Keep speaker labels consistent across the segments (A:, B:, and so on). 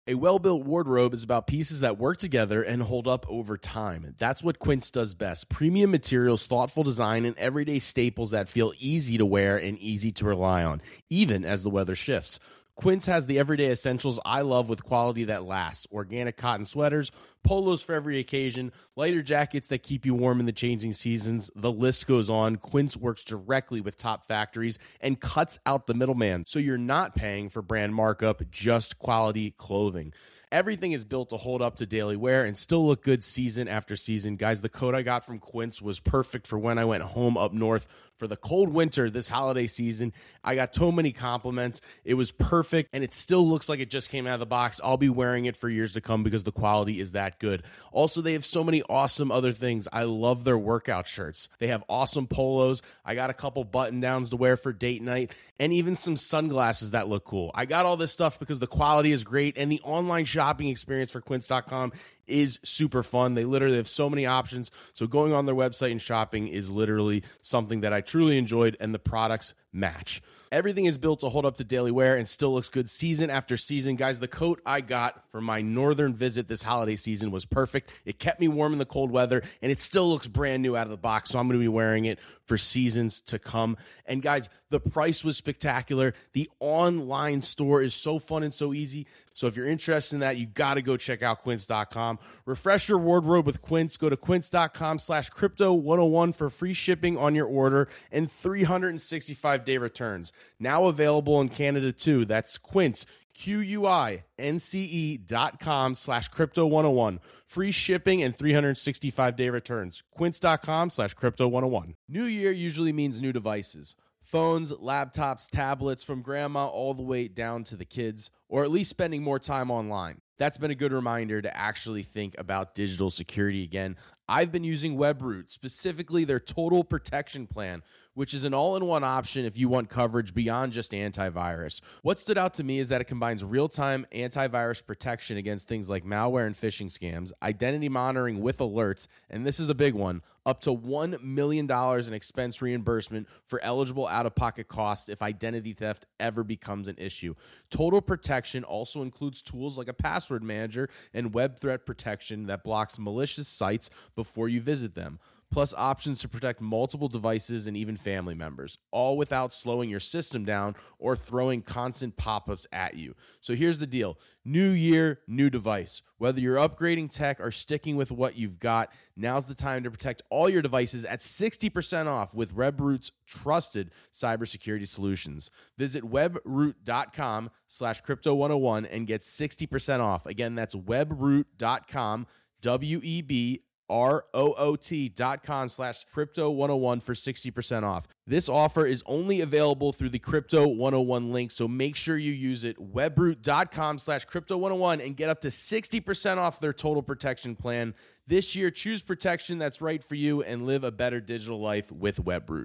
A: A well-built wardrobe is about pieces that work together and hold up over time. That's what Quince does best. Premium materials, thoughtful design, and everyday staples that feel easy to wear and easy to rely on, even as the weather shifts. Quince has the everyday essentials I love with quality that lasts. Organic cotton sweaters, polos for every occasion, lighter jackets that keep you warm in the changing seasons. The list goes on. Quince works directly with top factories and cuts out the middleman, so you're not paying for brand markup, just quality clothing. Everything is built to hold up to daily wear and still look good season after season. Guys, the coat I got from Quince was perfect for when I went home up north for the cold winter this holiday season. I got so many compliments. It was perfect, and it still looks like it just came out of the box. I'll be wearing it for years to come because the quality is that good. Also, they have so many awesome other things. I love their workout shirts. They have awesome polos. I got a couple button-downs to wear for date night, and even some sunglasses that look cool. I got all this stuff because the quality is great, and the online shopping experience for Quince.com is super fun. They literally have so many options. So going on their website and shopping is literally something that I truly enjoyed, and the products match. Everything is built to hold up to daily wear and still looks good season after season. Guys, the coat I got for my northern visit this holiday season was perfect. It kept me warm in the cold weather, and it still looks brand new out of the box, so I'm going to be wearing it for seasons to come. And guys, the price was spectacular. The online store is so fun and so easy. So if you're interested in that, you got to go check out Quince.com. Refresh your wardrobe with Quince. Go to Quince.com/Crypto101 for free shipping on your order and 365-day returns. Now available in Canada too. That's Quince, QUINCE.com/Crypto101. Free shipping and 365-day returns. Quince.com/Crypto101. New year usually means new devices. Phones, laptops, tablets, from grandma all the way down to the kids, or at least spending more time online. That's been a good reminder to actually think about digital security again. I've been using WebRoot, specifically their Total Protection Plan, which is an all-in-one option if you want coverage beyond just antivirus. What stood out to me is that it combines real-time antivirus protection against things like malware and phishing scams, identity monitoring with alerts, and this is a big one, up to $1 million in expense reimbursement for eligible out-of-pocket costs if identity theft ever becomes an issue. Total Protection also includes tools like a password manager and web threat protection that blocks malicious sites before you visit them, plus options to protect multiple devices and even family members, all without slowing your system down or throwing constant pop-ups at you. So here's the deal. New year, new device. Whether you're upgrading tech or sticking with what you've got, now's the time to protect all your devices at 60% off with WebRoot's trusted cybersecurity solutions. Visit webroot.com/Crypto101 and get 60% off. Again, that's webroot.com, WEBROOT.com/Crypto101 for 60% off. This offer is only available through the Crypto101 link, so make sure you use it. Webroot.com/Crypto101 and get up to 60% off their Total Protection Plan. This year, choose protection that's right for you and live a better digital life with WebRoot.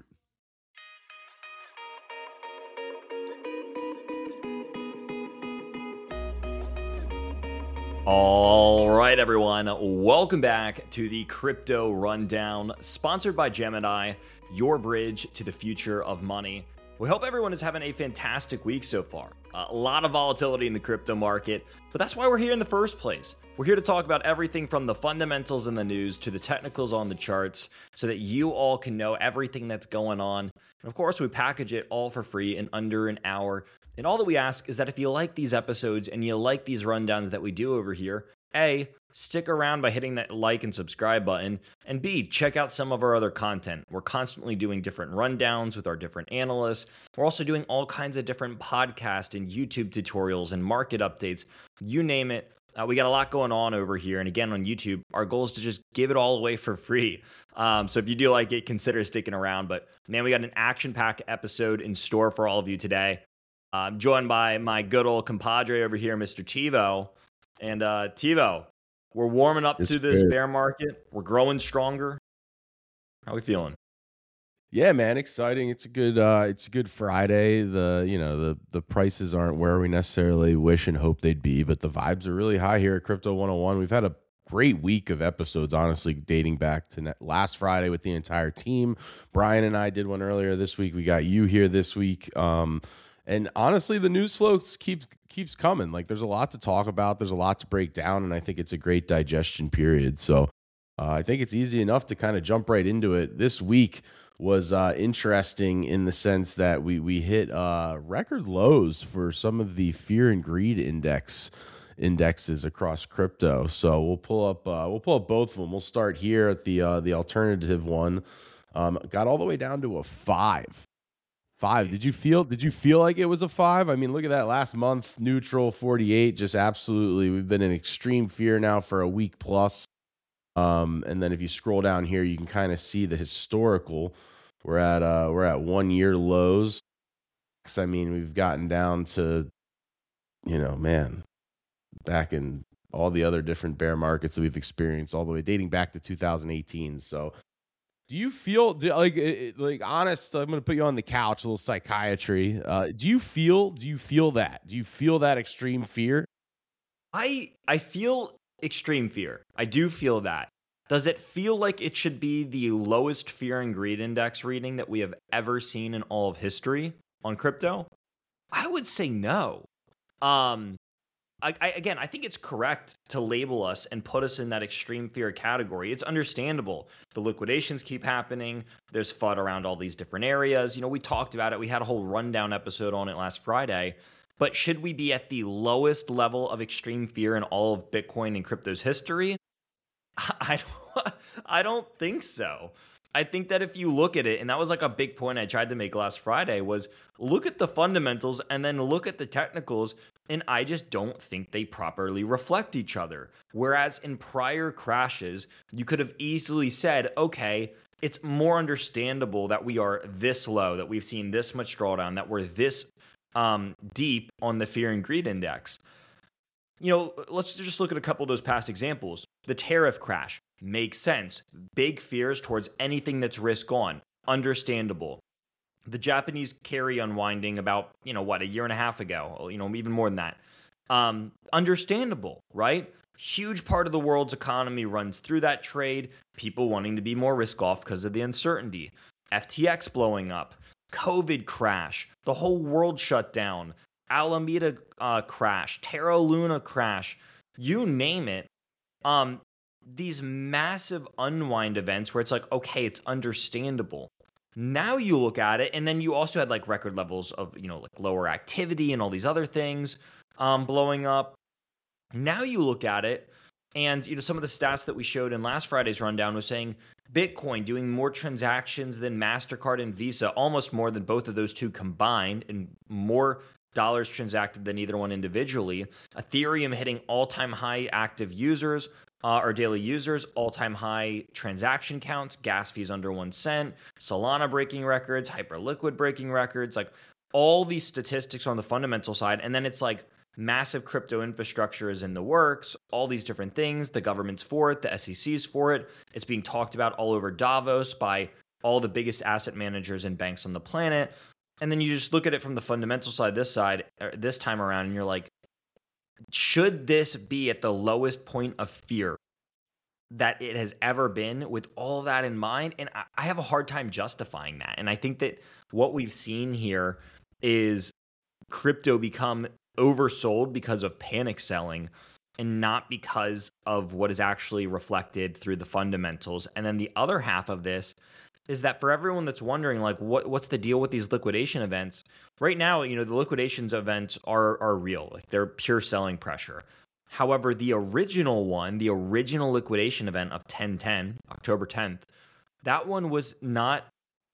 B: All right, everyone. Welcome back to the Crypto Rundown, sponsored by Gemini, your bridge to the future of money. We hope everyone is having a fantastic week so far. A lot of volatility in the crypto market, but that's why we're here in the first place. We're here to talk about everything from the fundamentals in the news to the technicals on the charts so that you all can know everything that's going on. And of course, we package it all for free in under an hour. And all that we ask is that if you like these episodes and you like these rundowns that we do over here, A, stick around by hitting that like and subscribe button, and B, check out some of our other content. We're constantly doing different rundowns with our different analysts. We're also doing all kinds of different podcast and YouTube tutorials and market updates. You name it. We got a lot going on over here. And again, on YouTube, our goal is to just give it all away for free. So if you do like it, consider sticking around. But man, we got an action-packed episode in store for all of you today. I'm joined by my good old compadre over here, Mr. TiVo. And TiVo, we're warming up to this bear market. We're growing stronger. How are we feeling?
A: Yeah, man, exciting. It's a good Friday. The prices aren't where we necessarily wish and hope they'd be, but the vibes are really high here at Crypto 101. We've had a great week of episodes, honestly, dating back to last Friday with the entire team. Brian and I did one earlier this week. We got you here this week. And honestly, the news flow keeps coming. Like there's a lot to talk about. There's a lot to break down. And I think it's a great digestion period. So I think it's easy enough to kind of jump right into it. This week was interesting in the sense that we hit record lows for some of the fear and greed indexes across crypto. So we'll pull up both of them. We'll start here at the alternative one. Got all the way down to a 5. Did you feel like it was a 5? I mean, look at that last month, neutral 48, just absolutely. We've been in extreme fear now for a week plus. And then if you scroll down here, you can kind of see the historical. We're at 1 year lows. I mean, we've gotten down to, man, back in all the other different bear markets that we've experienced all the way dating back to 2018. So do you feel like honest? I'm going to put you on the couch, a little psychiatry. Do you feel that? Do you feel that extreme fear?
B: I feel extreme fear. I do feel that. Does it feel like it should be the lowest fear and greed index reading that we have ever seen in all of history on crypto? I would say no. I think it's correct to label us and put us in that extreme fear category. It's understandable. The liquidations keep happening. There's FUD around all these different areas. We talked about it. We had a whole rundown episode on it last Friday. But should we be at the lowest level of extreme fear in all of Bitcoin and crypto's history? I don't think so. I think that if you look at it, and that was like a big point I tried to make last Friday, was look at the fundamentals and then look at the technicals, and I just don't think they properly reflect each other. Whereas in prior crashes, you could have easily said, okay, it's more understandable that we are this low, that we've seen this much drawdown, that we're this deep on the fear and greed index. Let's just look at a couple of those past examples. The tariff crash makes sense. Big fears towards anything that's risk on. Understandable. The Japanese carry unwinding about, a year and a half ago, even more than that. Understandable, right? Huge part of the world's economy runs through that trade. People wanting to be more risk off because of the uncertainty. FTX blowing up. COVID crash. The whole world shut down. Alameda crash, Terra Luna crash, you name it. These massive unwind events where it's like, okay, it's understandable. Now you look at it, and then you also had like record levels of, like lower activity and all these other things blowing up. Now you look at it, and some of the stats that we showed in last Friday's rundown was saying Bitcoin doing more transactions than MasterCard and Visa, almost more than both of those two combined, and more dollars transacted than either one individually. Ethereum hitting all-time high active users or daily users, all-time high transaction counts, gas fees under 1 cent, Solana breaking records, Hyperliquid breaking records, like all these statistics on the fundamental side. And then it's like massive crypto infrastructure is in the works, all these different things. The government's for it, the SEC's for it. It's being talked about all over Davos by all the biggest asset managers and banks on the planet. And then you just look at it from the fundamental side, this time around, and you're like, should this be at the lowest point of fear that it has ever been with all that in mind? And I have a hard time justifying that. And I think that what we've seen here is crypto become oversold because of panic selling and not because of what is actually reflected through the fundamentals. And then the other half of this is that for everyone that's wondering, like, what's the deal with these liquidation events? Right now, the liquidations events are real. Like, they're pure selling pressure. However, the original liquidation event of 10/10, October 10th, that one was not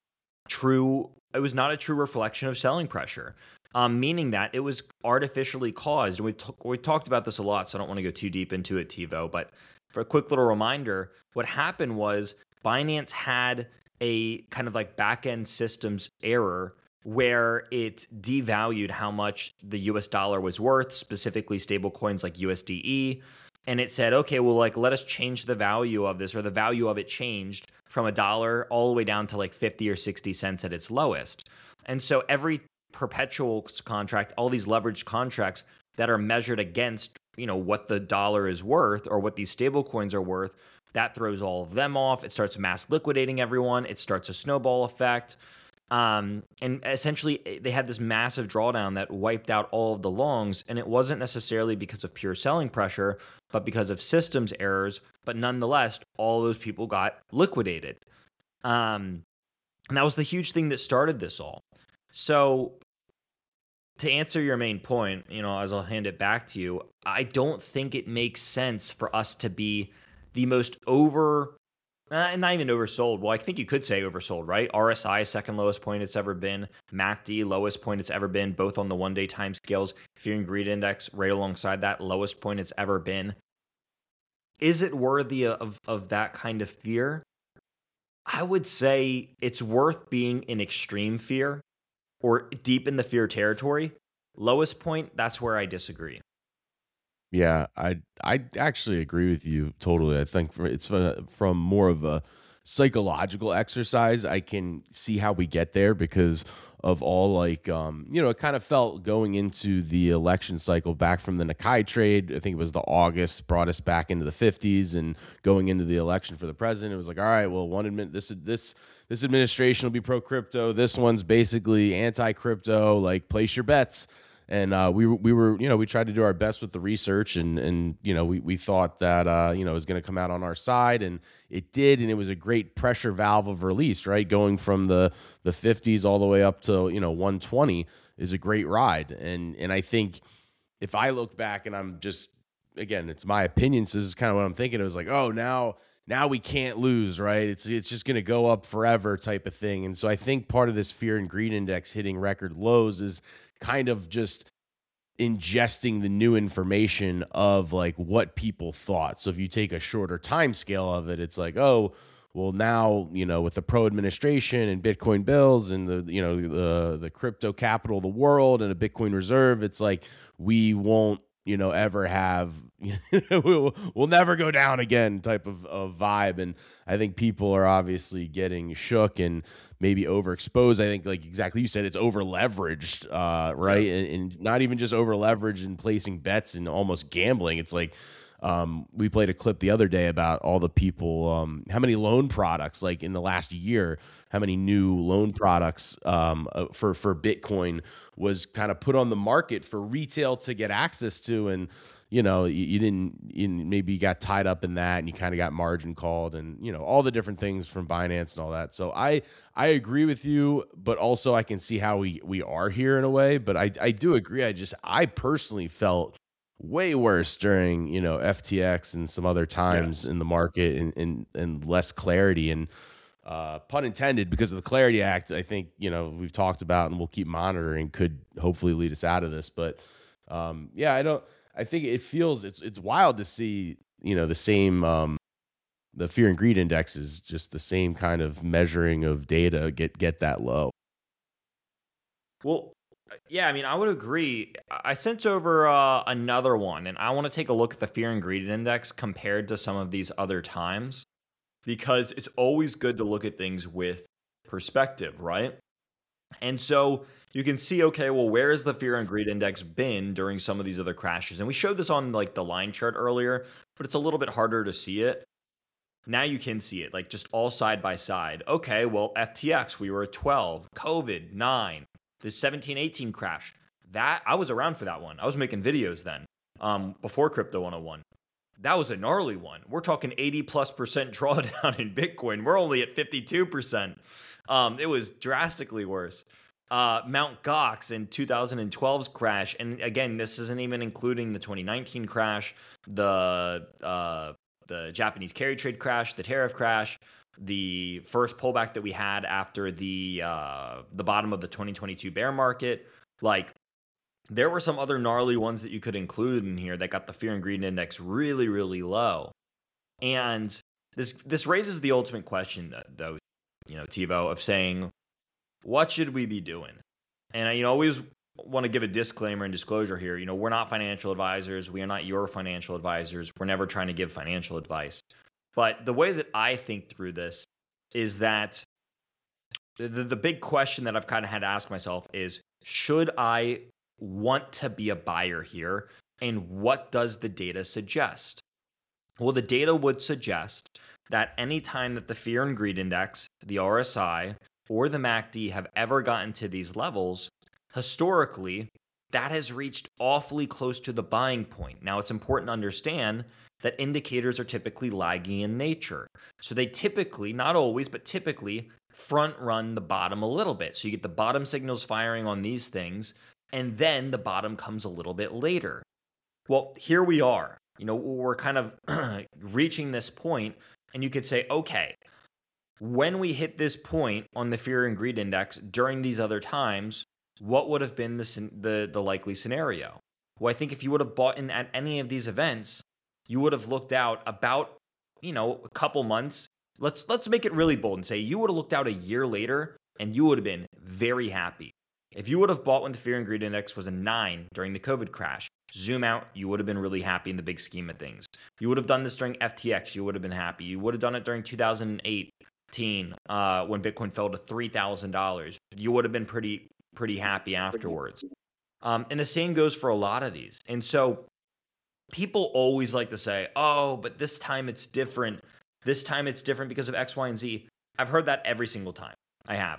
B: true. It was not a true reflection of selling pressure, meaning that it was artificially caused. And we've talked about this a lot, so I don't want to go too deep into it, TiVo. But for a quick little reminder, what happened was Binance had a kind of like back-end systems error where it devalued how much the US dollar was worth, specifically stable coins like USDE. And it said, okay, well, like, let us change the value of this, or the value of it changed from $1 all the way down to like 50 or 60 cents at its lowest. And so every perpetual contract, all these leveraged contracts that are measured against, what the dollar is worth or what these stable coins are worth, that throws all of them off. It starts mass liquidating everyone. It starts a snowball effect. And essentially, they had this massive drawdown that wiped out all of the longs, and it wasn't necessarily because of pure selling pressure, but because of systems errors. But nonetheless, all those people got liquidated. And that was the huge thing that started this all. So to answer your main point, as I'll hand it back to you, I don't think it makes sense for us to be the most not even oversold. Well, I think you could say oversold, right? RSI, second lowest point it's ever been. MACD, lowest point it's ever been, both on the one-day time scales. Fear and Greed Index, right alongside that, lowest point it's ever been. Is it worthy of that kind of fear? I would say it's worth being in extreme fear or deep in the fear territory. Lowest point, that's where I disagree.
A: Yeah, I actually agree with you totally. I think it's from more of a psychological exercise. I can see how we get there because of all it kind of felt going into the election cycle back from the Nikkei trade. I think it was the August brought us back into the 50s, and going into the election for the president, it was like, all right, well, this administration will be pro crypto. This one's basically anti crypto. Like, place your bets. And we tried to do our best with the research, and we thought that it was going to come out on our side, and it did, and it was a great pressure valve of release, right? Going from the 50s all the way up to 120 is a great ride, and I think if I look back, and I'm just, again, it's my opinion, so this is kind of what I'm thinking. It was like, oh, now we can't lose, right? It's just going to go up forever type of thing. And so I think part of this Fear and Greed Index hitting record lows is kind of just ingesting the new information of like what people thought. So if you take a shorter time scale of it, it's like, oh, well, now, with the pro administration and Bitcoin bills and the crypto capital of the world and a Bitcoin reserve, it's like we won't ever have, we'll never go down again type of vibe. And I think people are obviously getting shook and maybe overexposed. I think, like exactly you said, it's over leveraged, right? And not even just over leveraged and placing bets and almost gambling. It's like, we played a clip the other day about all the people, how many loan products, like in the last year, how many new loan products for Bitcoin was kind of put on the market for retail to get access to. And, maybe you got tied up in that and you kind of got margin called and, all the different things from Binance and all that. So I agree with you, but also I can see how we are here in a way. But I do agree. I personally felt way worse during, FTX and some other times in the market and less clarity, and pun intended, because of the Clarity Act, I think, we've talked about and we'll keep monitoring, could hopefully lead us out of this. But I think it feels, it's wild to see, the same, the Fear and Greed Index is just the same kind of measuring of data get that low.
B: Well, yeah, I mean, I would agree. I sent over another one, and I want to take a look at the Fear and Greed Index compared to some of these other times, because it's always good to look at things with perspective, right? And so you can see, okay, well, where has the Fear and Greed Index been during some of these other crashes? And we showed this on like the line chart earlier, but it's a little bit harder to see it. Now you can see it, like just all side by side. Okay, well, FTX, we were at 12, COVID, 9. The 17-18 crash, that I was around for that one. I was making videos then, before Crypto 101. That was a gnarly one. We're talking 80+% drawdown in Bitcoin. We're only at 52%. It was drastically worse. Mt. Gox in 2012's crash, and again, this isn't even including the 2019 crash, the Japanese carry trade crash, the tariff crash, the first pullback that we had after the bottom of the 2022 bear market. Like, there were some other gnarly ones that you could include in here that got the Fear and Greed Index really, really low. And this raises the ultimate question, though, Thibaut, of saying, what should we be doing? And I always want to give a disclaimer and disclosure here. We're not financial advisors. We are not your financial advisors. We're never trying to give financial advice. But the way that I think through this is that the big question that I've kind of had to ask myself is, should I want to be a buyer here? And what does the data suggest? Well, the data would suggest that anytime that the Fear and Greed Index, the RSI, or the MACD have ever gotten to these levels, historically, that has reached awfully close to the buying point. Now, it's important to understand that indicators are typically lagging in nature. So they typically, not always, but typically front run the bottom a little bit. So you get the bottom signals firing on these things, and then the bottom comes a little bit later. Well, here we are. We're kind of reaching this point, and you could say, okay, when we hit this point on the fear and greed index during these other times, what would have been the likely scenario? Well, I think if you would have bought in at any of these events, you would have looked out about, a couple months. Let's make it really bold and say you would have looked out a year later and you would have been very happy. If you would have bought when the fear and greed index was a 9 during the COVID crash, zoom out, you would have been really happy in the big scheme of things. You would have done this during FTX, you would have been happy. You would have done it during 2018 when Bitcoin fell to $3,000. You would have been pretty happy afterwards. And the same goes for a lot of these. And so people always like to say, oh, but this time it's different. This time it's different because of X, Y, and Z. I've heard that every single time. I have.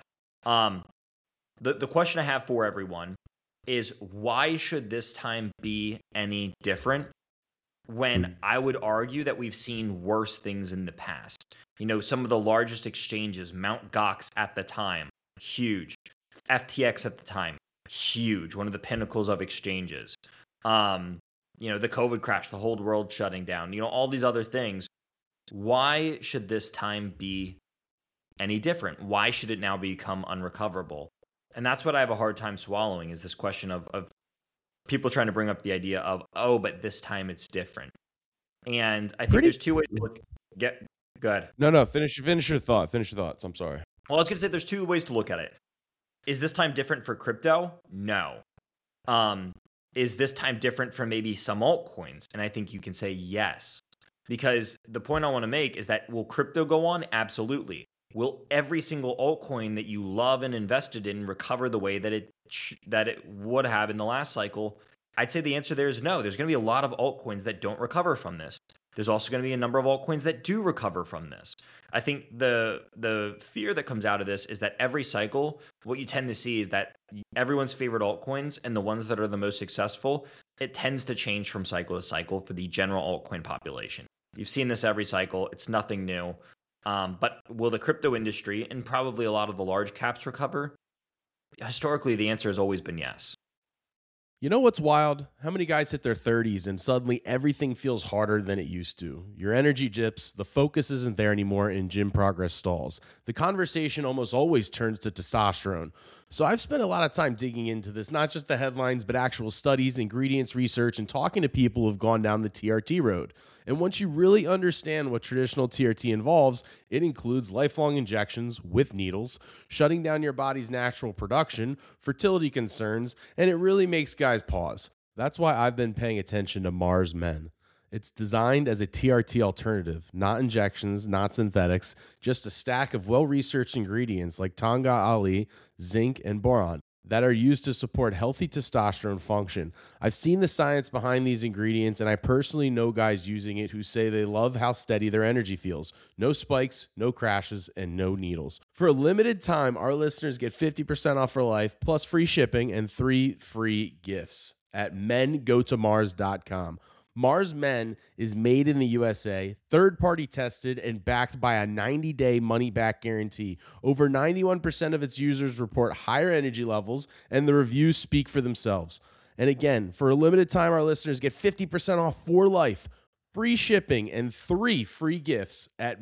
B: The question I have for everyone is, why should this time be any different when I would argue that we've seen worse things in the past? Some of the largest exchanges, Mt. Gox at the time, huge. FTX at the time, huge. One of the pinnacles of exchanges. The COVID crash, the whole world shutting down, all these other things. Why should this time be any different? Why should it now become unrecoverable? And that's what I have a hard time swallowing, is this question of people trying to bring up the idea of, oh, but this time it's different. And I think there's two ways to look. Go ahead.
A: No. Finish your thought. Finish your thoughts. I'm sorry.
B: Well, I was going to say there's two ways to look at it. Is this time different for crypto? No. Is this time different for maybe some altcoins? And I think you can say yes. Because the point I want to make is that, will crypto go on? Absolutely. Will every single altcoin that you love and invested in recover the way that it would have in the last cycle? I'd say the answer there is no. There's going to be a lot of altcoins that don't recover from this. There's also going to be a number of altcoins that do recover from this. I think the fear that comes out of this is that every cycle, what you tend to see is that everyone's favorite altcoins and the ones that are the most successful, it tends to change from cycle to cycle for the general altcoin population. You've seen this every cycle. It's nothing new. But will the crypto industry and probably a lot of the large caps recover? Historically, the answer has always been yes.
A: You know what's wild? How many guys hit their 30s and suddenly everything feels harder than it used to? Your energy dips, the focus isn't there anymore, and gym progress stalls. The conversation almost always turns to testosterone. So I've spent a lot of time digging into this, not just the headlines, but actual studies, ingredients, research, and talking to people who've gone down the TRT road. And once you really understand what traditional TRT involves, it includes lifelong injections with needles, shutting down your body's natural production, fertility concerns, and it really makes guys pause. That's why I've been paying attention to Mars Men. It's designed as a TRT alternative, not injections, not synthetics, just a stack of well-researched ingredients like Tanga Ali, zinc, and boron that are used to support healthy testosterone function. I've seen the science behind these ingredients, and I personally know guys using it who say they love how steady their energy feels. No spikes, no crashes, and no needles. For a limited time, our listeners get 50% off for life, plus free shipping and 3 free gifts at mengotomars.com. Mars Men is made in the USA, third-party tested, and backed by a 90-day money-back guarantee. Over 91% of its users report higher energy levels, and the reviews speak for themselves. And again, for a limited time, our listeners get 50% off for life, free shipping, and 3 free gifts at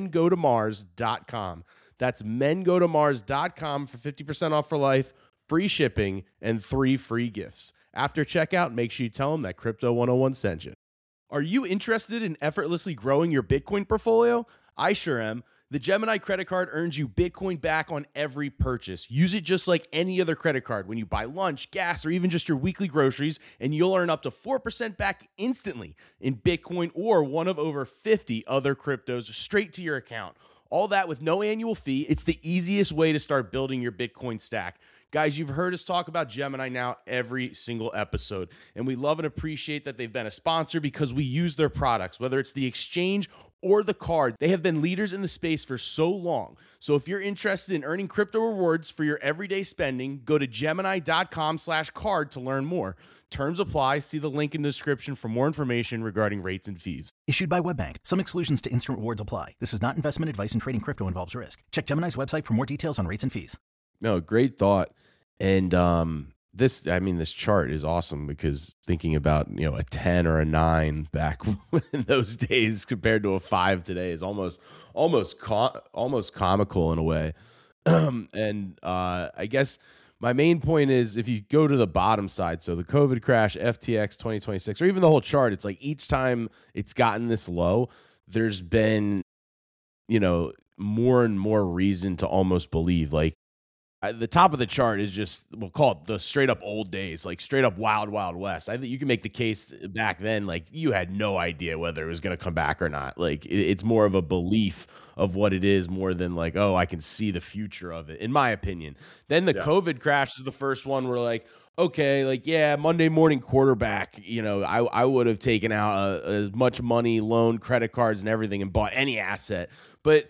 A: mengotomars.com. That's mengotomars.com for 50% off for life, free shipping, and 3 free gifts. After checkout, make sure you tell them that Crypto 101 sent you. Are you interested in effortlessly growing your Bitcoin portfolio? I sure am. The Gemini credit card earns you Bitcoin back on every purchase. Use it just like any other credit card when you buy lunch, gas, or even just your weekly groceries, and you'll earn up to 4% back instantly in Bitcoin or one of over 50 other cryptos straight to your account. All that with no annual fee. It's the easiest way to start building your Bitcoin stack. Guys, you've heard us talk about Gemini now every single episode, and we love and appreciate that they've been a sponsor because we use their products, whether it's the exchange or the card. They have been leaders in the space for so long. So if you're interested in earning crypto rewards for your everyday spending, go to Gemini.com/card to learn more. Terms apply. See the link in the description for more information regarding rates and fees.
C: Issued by WebBank. Some exclusions to instant rewards apply. This is not investment advice, and trading crypto involves risk. Check Gemini's website for more details on rates and fees.
A: No, great thought. And this chart is awesome because thinking about, a 10 or a 9 back in those days compared to a 5 today is almost comical in a way. I guess my main point is if you go to the bottom side, so the COVID crash, FTX 2026, or even the whole chart, it's like each time it's gotten this low, there's been, more and more reason to almost believe. Like, the top of the chart is just, we'll call it the straight up old days, like straight up wild, wild west. I think you can make the case back then, like you had no idea whether it was going to come back or not. Like it's more of a belief of what it is more than like, oh, I can see the future of it, in my opinion. Then the COVID crash is the first one where like, okay, like, yeah, Monday morning quarterback, I would have taken out as much money, loan, credit cards and everything and bought any asset. But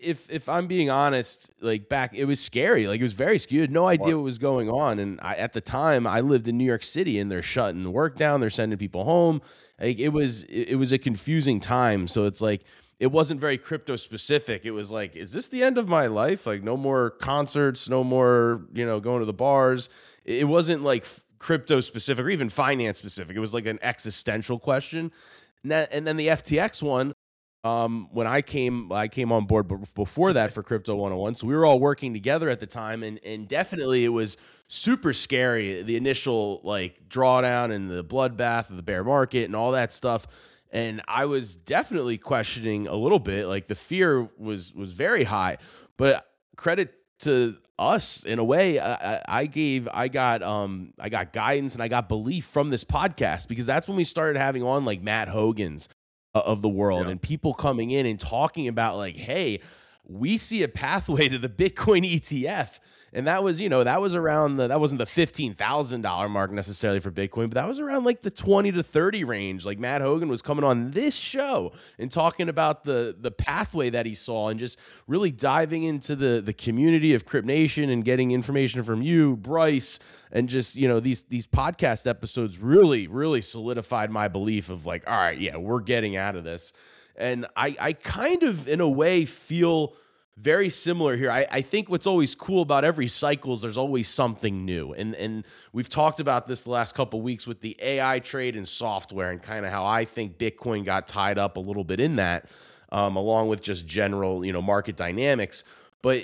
A: if I'm being honest, like back, it was scary. Like it was very scary. You had no idea what was going on. And at the time I lived in New York City and they're shutting the work down. They're sending people home. Like it was a confusing time. So it's like, it wasn't very crypto specific. It was like, is this the end of my life? Like no more concerts, no more, going to the bars. It wasn't like crypto specific or even finance specific. It was like an existential question. And then the FTX one, when I came on board before that for Crypto 101. So we were all working together at the time and definitely it was super scary. The initial like drawdown and the bloodbath of the bear market and all that stuff. And I was definitely questioning a little bit, like the fear was very high, but credit to us in a way. I got guidance and I got belief from this podcast because that's when we started having on like Matt Hogan's of the world and people coming in and talking about like, hey, we see a pathway to the Bitcoin ETF. And that was, that was around that wasn't the $15,000 mark necessarily for Bitcoin, but that was around like the 20 to 30 range. Like Matt Hogan was coming on this show and talking about the pathway that he saw and just really diving into the community of Crypt Nation and getting information from you, Bryce, and just, these podcast episodes really, really solidified my belief of like, all right, yeah, we're getting out of this. And I kind of, in a way, feel very similar here. I think what's always cool about every cycle is there's always something new. And we've talked about this the last couple of weeks with the AI trade and software and kind of how I think Bitcoin got tied up a little bit in that, along with just general, market dynamics. But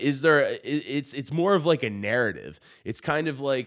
A: it's more of like a narrative. It's kind of like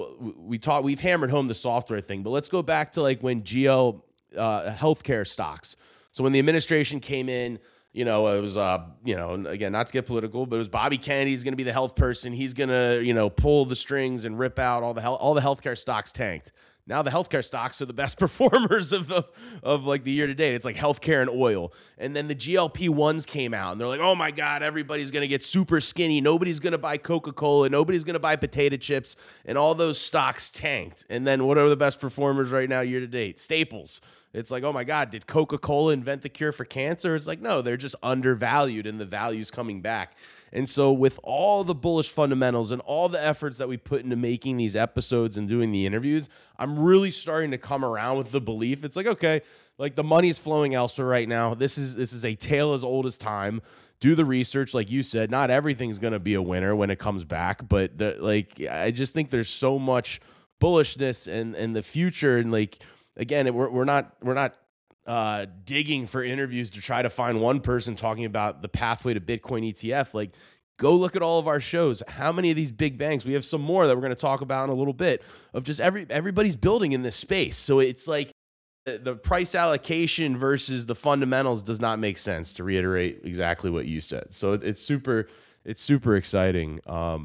A: we've hammered home the software thing, but let's go back to like when healthcare stocks. So when the administration came in, it was, again, not to get political, but it was Bobby Kennedy's going to be the health person. He's going to, pull the strings and rip out all the healthcare stocks tanked. Now the healthcare stocks are the best performers of like the year to date. It's like healthcare and oil. And then the GLP-1s came out and they're like, oh my God, everybody's going to get super skinny. Nobody's going to buy Coca-Cola. Nobody's going to buy potato chips. And all those stocks tanked. And then what are the best performers right now year to date? Staples. It's like, oh my God, did Coca-Cola invent the cure for cancer? It's like, no, they're just undervalued and the value's coming back. And so with all the bullish fundamentals and all the efforts that we put into making these episodes and doing the interviews, I'm really starting to come around with the belief. It's like, okay, like the money's flowing elsewhere right now. This is a tale as old as time. Do the research, like you said. Not everything's going to be a winner when it comes back, but I just think there's so much bullishness and the future and like, again, we're not digging for interviews to try to find one person talking about the pathway to Bitcoin ETF. Like, go look at all of our shows. How many of these big banks? We have some more that we're going to talk about in a little bit of just everybody's building in this space. So it's like the price allocation versus the fundamentals does not make sense, to reiterate exactly what you said. So it's super exciting.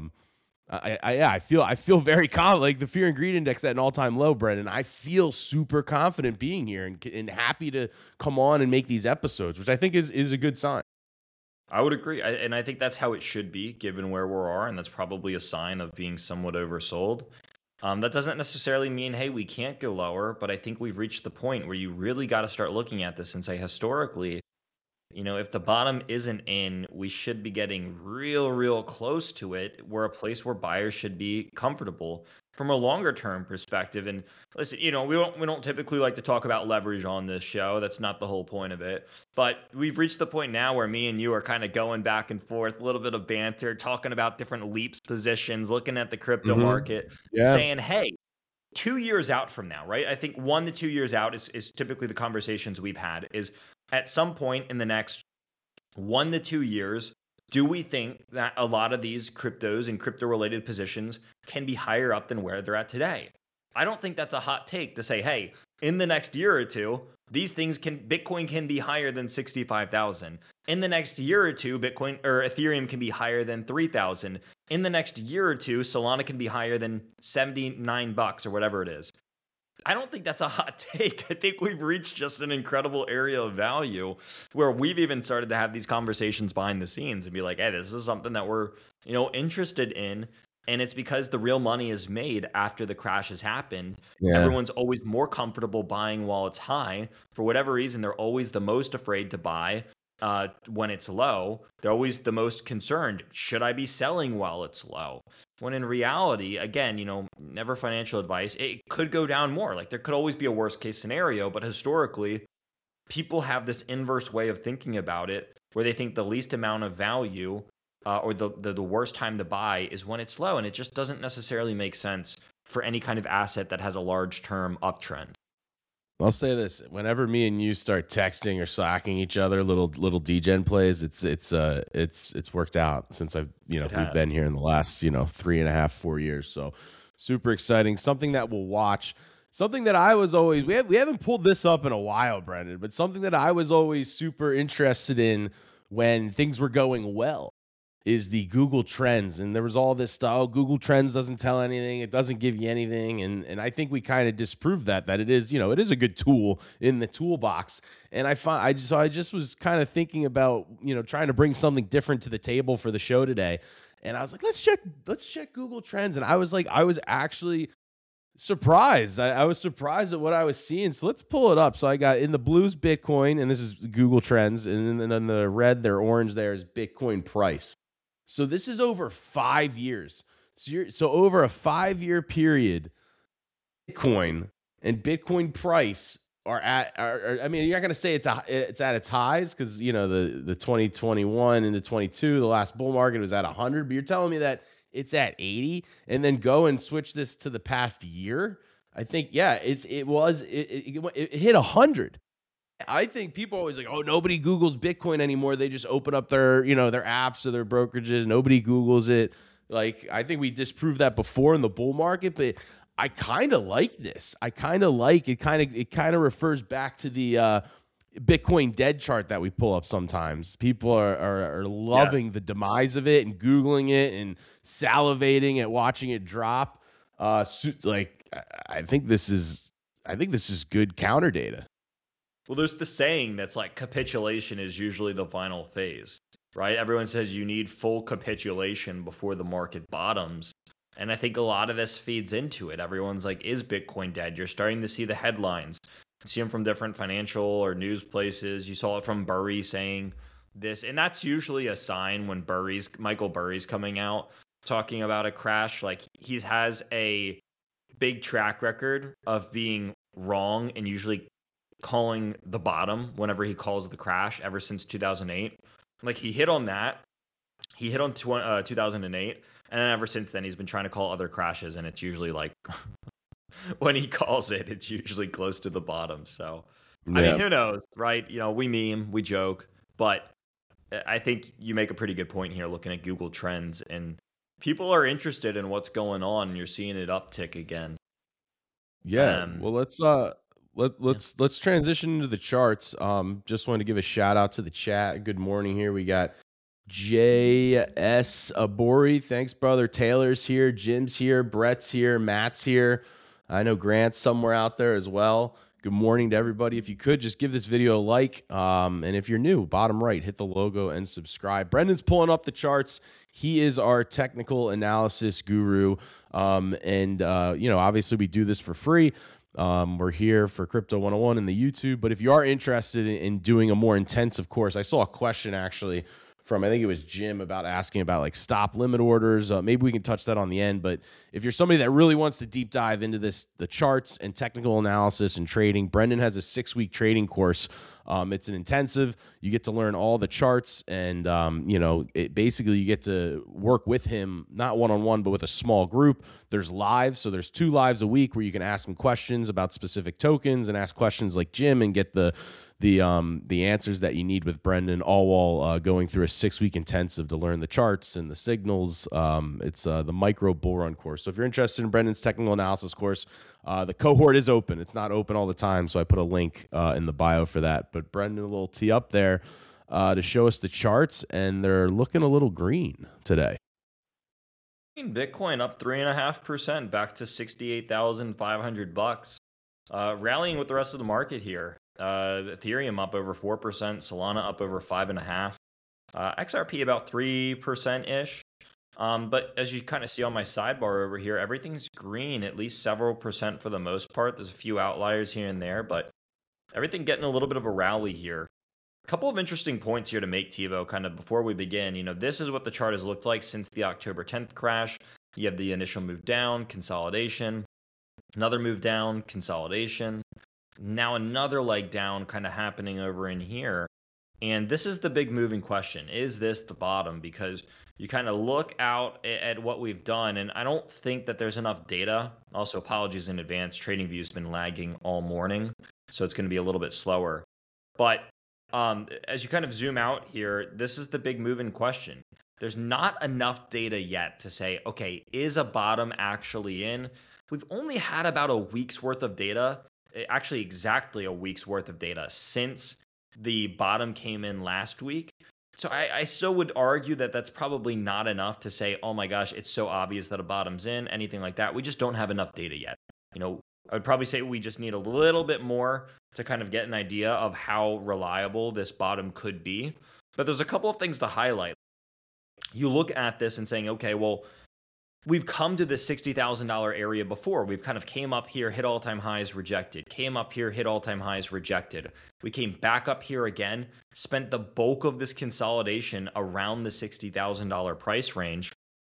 A: I feel very confident. Like the fear and greed index at an all-time low, Brendan. I feel super confident being here and happy to come on and make these episodes, which I think is a good sign.
B: I would agree. And I think that's how it should be given where we are. And that's probably a sign of being somewhat oversold. That doesn't necessarily mean, hey, we can't go lower. But I think we've reached the point where you really got to start looking at this and say, historically, if the bottom isn't in, we should be getting real close to it. We're a place where buyers should be comfortable from a longer term perspective. And listen, we don't typically like to talk about leverage on this show. That's not the whole point of it. But we've reached the point now where me and you are kind of going back and forth, a little bit of banter, talking about different leaps positions, looking at the crypto market, saying, hey, 2 years out from now, right? I think 1 to 2 years out is typically the conversations we've had is at some point in the next 1 to 2 years, do we think that a lot of these cryptos and crypto related positions can be higher up than where they're at today? I don't think that's a hot take to say, hey, in the next year or two, Bitcoin can be higher than 65,000. In the next year or two, Bitcoin or Ethereum can be higher than 3,000. In the next year or two, Solana can be higher than $79 or whatever it is. I don't think that's a hot take. I think we've reached just an incredible area of value where we've even started to have these conversations behind the scenes and be like, hey, this is something that we're, interested in. And it's because the real money is made after the crash has happened. Yeah. Everyone's always more comfortable buying while it's high. For whatever reason, they're always the most afraid to buy when it's low. They're always the most concerned. Should I be selling while it's low? When in reality, again, never financial advice, it could go down more. Like there could always be a worst case scenario, but historically, people have this inverse way of thinking about it where they think the least amount of value or the worst time to buy is when it's low. And it just doesn't necessarily make sense for any kind of asset that has a large term uptrend.
A: I'll say this: whenever me and you start texting or slacking each other little degen plays, it's worked out since we've been here in the last 3.5, 4 years. So super exciting. Something that we'll watch. Something that I was always we haven't pulled this up in a while, Brendan, but something that I was always super interested in when things were going well is the Google Trends. And there was all this stuff, oh, Google Trends doesn't tell anything, it doesn't give you anything. And I think we kind of disproved that it is, it is a good tool in the toolbox. And I just was kind of thinking about, trying to bring something different to the table for the show today. And I was like, let's check Google Trends. And I was actually surprised. I was surprised at what I was seeing. So let's pull it up. So I got in the blues Bitcoin, and this is Google Trends. And then the red, their orange there is Bitcoin price. So this is over 5 years. So over a 5-year period, Bitcoin and Bitcoin price are at. I mean, you're not going to say it's at its highs because the 2021 into 22, the last bull market was at 100. But you're telling me that it's at 80, and then go and switch this to the past year. I think it hit 100. I think people are always like, oh, nobody Googles Bitcoin anymore. They just open up their apps or their brokerages. Nobody Googles it. Like, I think we disproved that before in the bull market, but I kind of like this. I kind of like it. It kind of refers back to the Bitcoin dead chart that we pull up sometimes. People are loving the demise of it and Googling it and salivating at watching it drop. I think this is good counter data.
B: Well, there's the saying that's like capitulation is usually the final phase, right? Everyone says you need full capitulation before the market bottoms. And I think a lot of this feeds into it. Everyone's like, is Bitcoin dead? You're starting to see the headlines. You see them from different financial or news places. You saw it from Burry saying this. And that's usually a sign when Michael Burry's coming out talking about a crash. Like he has a big track record of being wrong and usually calling the bottom whenever he calls the crash ever since 2008. Like he hit on that. He hit on 2008. And then ever since then, he's been trying to call other crashes. And it's usually like when he calls it, it's usually close to the bottom. So, I mean, who knows, right? We meme, we joke. But I think you make a pretty good point here looking at Google Trends. And people are interested in what's going on. And you're seeing it uptick again.
A: Yeah. Well, let's transition into the charts. Just wanted to give a shout out to the chat. Good morning here. We got JS Abori. Thanks, brother. Taylor's here. Jim's here. Brett's here. Matt's here. I know Grant's somewhere out there as well. Good morning to everybody. If you could just give this video a like, and if you're new, bottom right, hit the logo and subscribe. Brendan's pulling up the charts. He is our technical analysis guru, obviously we do this for free. We're here for Crypto 101 in the YouTube, but if you are interested in doing a more intensive course, I saw a question actually from, I think it was Jim, about asking about like stop limit orders. Maybe we can touch that on the end. But if you're somebody that really wants to deep dive into the charts and technical analysis and trading, Brendan has a 6-week trading course. It's an intensive. You get to learn all the charts, and basically you get to work with him, not one-on-one, but with a small group. There's lives, so there's 2 lives a week where you can ask him questions about specific tokens and ask questions like Jim and get the answers that you need with Brendan, all while going through a 6-week intensive to learn the charts and the signals. It's the micro bull run course. So if you're interested in Brendan's technical analysis course, the cohort is open. It's not open all the time, so I put a link in the bio for that. But Brendan, a little tee up there to show us the charts, and they're looking a little green today.
B: Bitcoin up 3.5% back to $68,500. Rallying with the rest of the market here. Ethereum up over 4%, Solana up over 5.5%, XRP about 3%-ish. But as you kind of see on my sidebar over here, everything's green, at least several percent for the most part. There's a few outliers here and there, but everything getting a little bit of a rally here. A couple of interesting points here to make, Tivo, kind of before we begin. This is what the chart has looked like since the October 10th crash. You have the initial move down, consolidation, another move down, consolidation. Now another leg down kind of happening over in here. And this is the big moving question. Is this the bottom? Because you kind of look out at what we've done, and I don't think that there's enough data. Also, apologies in advance. TradingView's been lagging all morning, so it's going to be a little bit slower. But as you kind of zoom out here, this is the big moving question. There's not enough data yet to say, okay, is a bottom actually in? We've only had about a week's worth of data. Actually exactly a week's worth of data since the bottom came in last week. So I still would argue that that's probably not enough to say, oh my gosh, it's so obvious that a bottom's in, anything like that. We just don't have enough data yet. I would probably say we just need a little bit more to kind of get an idea of how reliable this bottom could be. But there's a couple of things to highlight. You look at this and saying, okay, well, we've come to this $60,000 area before. We've kind of came up here, hit all-time highs, rejected. Came up here, hit all-time highs, rejected. We came back up here again, spent the bulk of this consolidation around the $60,000 price range,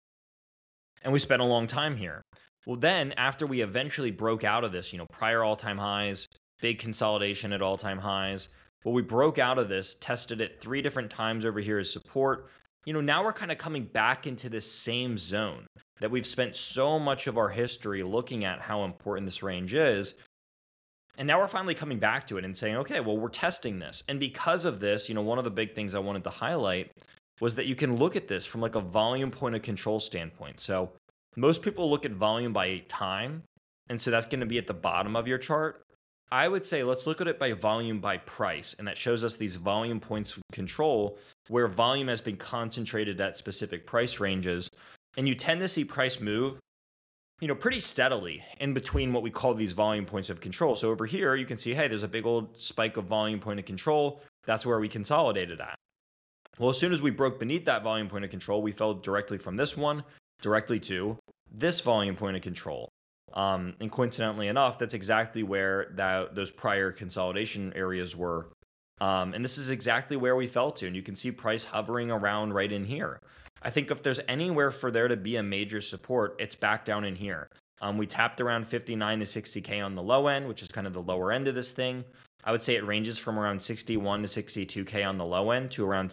B: and we spent a long time here. Well, then after we eventually broke out of this, prior all-time highs, big consolidation at all-time highs, well, we broke out of this, tested it 3 different times over here as support. Now we're kind of coming back into this same zone that we've spent so much of our history looking at how important this range is. And now we're finally coming back to it and saying, okay, well, we're testing this. And because of this, one of the big things I wanted to highlight was that you can look at this from like a volume point of control standpoint. So most people look at volume by time, and so that's going to be at the bottom of your chart. I would say let's look at it by volume by price, and that shows us these volume points of control where volume has been concentrated at specific price ranges. And you tend to see price move, pretty steadily in between what we call these volume points of control. So over here, you can see, hey, there's a big old spike of volume point of control. That's where we consolidated at. Well, as soon as we broke beneath that volume point of control, we fell directly from this one directly to this volume point of control. And coincidentally enough, that's exactly where those prior consolidation areas were. And this is exactly where we fell to. And you can see price hovering around right in here. I think if there's anywhere for there to be a major support, it's back down in here. We tapped around 59 to 60K on the low end, which is kind of the lower end of this thing. I would say it ranges from around 61 to 62K on the low end to around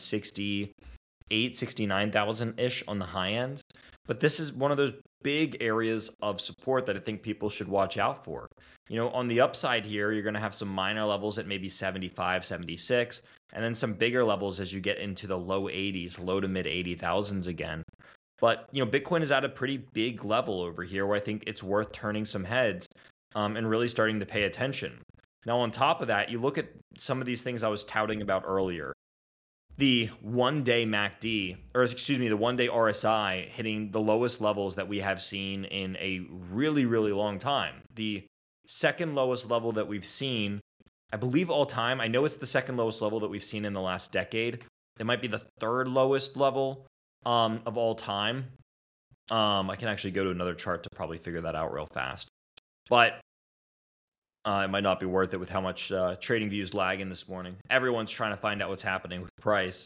B: 68, 69,000-ish on the high end. But this is one of those big areas of support that I think people should watch out for. On the upside here, you're going to have some minor levels at maybe 75, 76, and then some bigger levels as you get into the low 80s, low to mid 80,000s again. But, Bitcoin is at a pretty big level over here where I think it's worth turning some heads and really starting to pay attention. Now, on top of that, you look at some of these things I was touting about earlier. The one-day MACD, the one-day RSI hitting the lowest levels that we have seen in a really, really long time. The second lowest level that we've seen, I believe, all time. I know it's the second lowest level that we've seen in the last decade. It might be the third lowest level of all time. I can actually go to another chart to probably figure that out real fast. But it might not be worth it with how much trading views lagging this morning. Everyone's trying to find out what's happening with price.